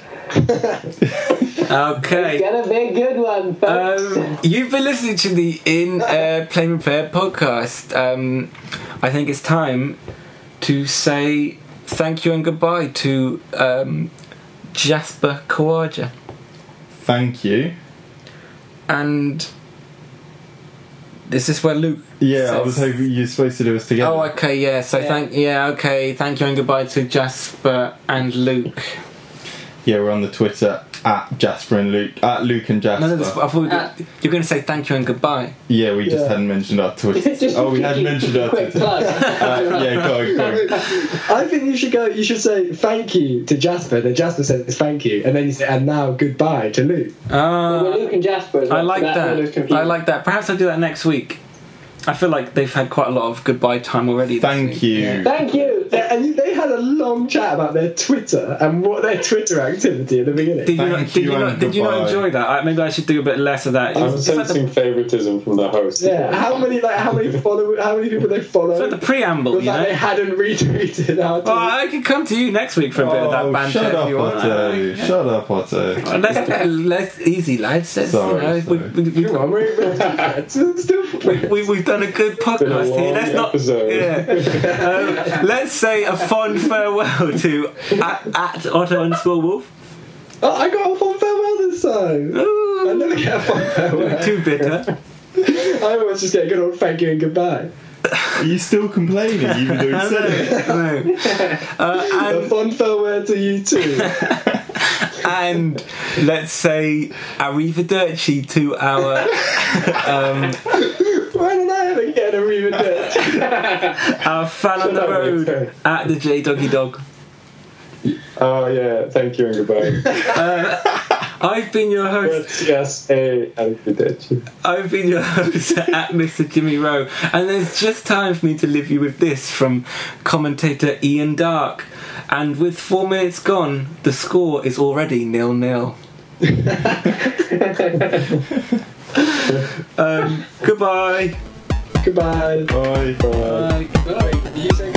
Okay. Gonna be a good one, folks. You've been listening to the In Play Repair podcast. I think it's time to say thank you and goodbye to Jasper Kawaja. Thank you. And is this where Luke? Yeah, I says- was hoping you were supposed to do us together. Oh, okay, yeah. So Yeah. thank you and goodbye to Jasper and Luke. Yeah, we're on the Twitter at Jasper and Luke, at Luke and Jasper. No, I thought you're going to say thank you and goodbye. Yeah, we just Yeah. hadn't mentioned our Twitter. Just Oh, we hadn't mentioned our quick Twitter. plug. Yeah, go on. I think you should go. You should say thank you to Jasper. Then Jasper says thank you, and then you say and now goodbye to Luke. Well, Luke and Jasper as well, I like so that. was that. confusing. I like that. Perhaps I'll do that next week. I feel like they've had quite a lot of goodbye time already. this Thank week. you. Yeah. Thank you. And they had a long chat about their Twitter and what their Twitter activity at the beginning. Did you, not, Thank did, you you not, and did you not goodbye. enjoy that? Maybe I should do a bit less of that. I'm It's like sensing favoritism from the host. Yeah, how many people they follow? the preamble, Was you that they know. hadn't retweeted our Well, tweet. I could come to you next week for a bit of that banter shut if up, you want. Otto. Shut up, Otto. Let's easy, lads. Let's, Sorry, you know, sorry. Come on, we've done a good Been a podcast here. long Let's not. episode. Yeah. Let's say a fond farewell to at Otto_Wolf. Oh, I got a fond farewell this time. I never get a fond farewell. Too bitter. I always just get a good old thank you and goodbye. Are you still complaining, even though you said it? No. A fond farewell to you too. And let's say arrivederci to our Why did I ever get a arrivederci? our fan on the Shut up, road Victor. at the J Doggy Dog. Oh, yeah. Thank you and goodbye. I've been your host. Yes, arrivederci. I've been your host at Mr. Jimmy Rowe, and there's just time for me to leave you with this from commentator Ian Dark. And with 4 minutes gone, the score is already 0-0. Goodbye. Goodbye. Bye. Bye. You say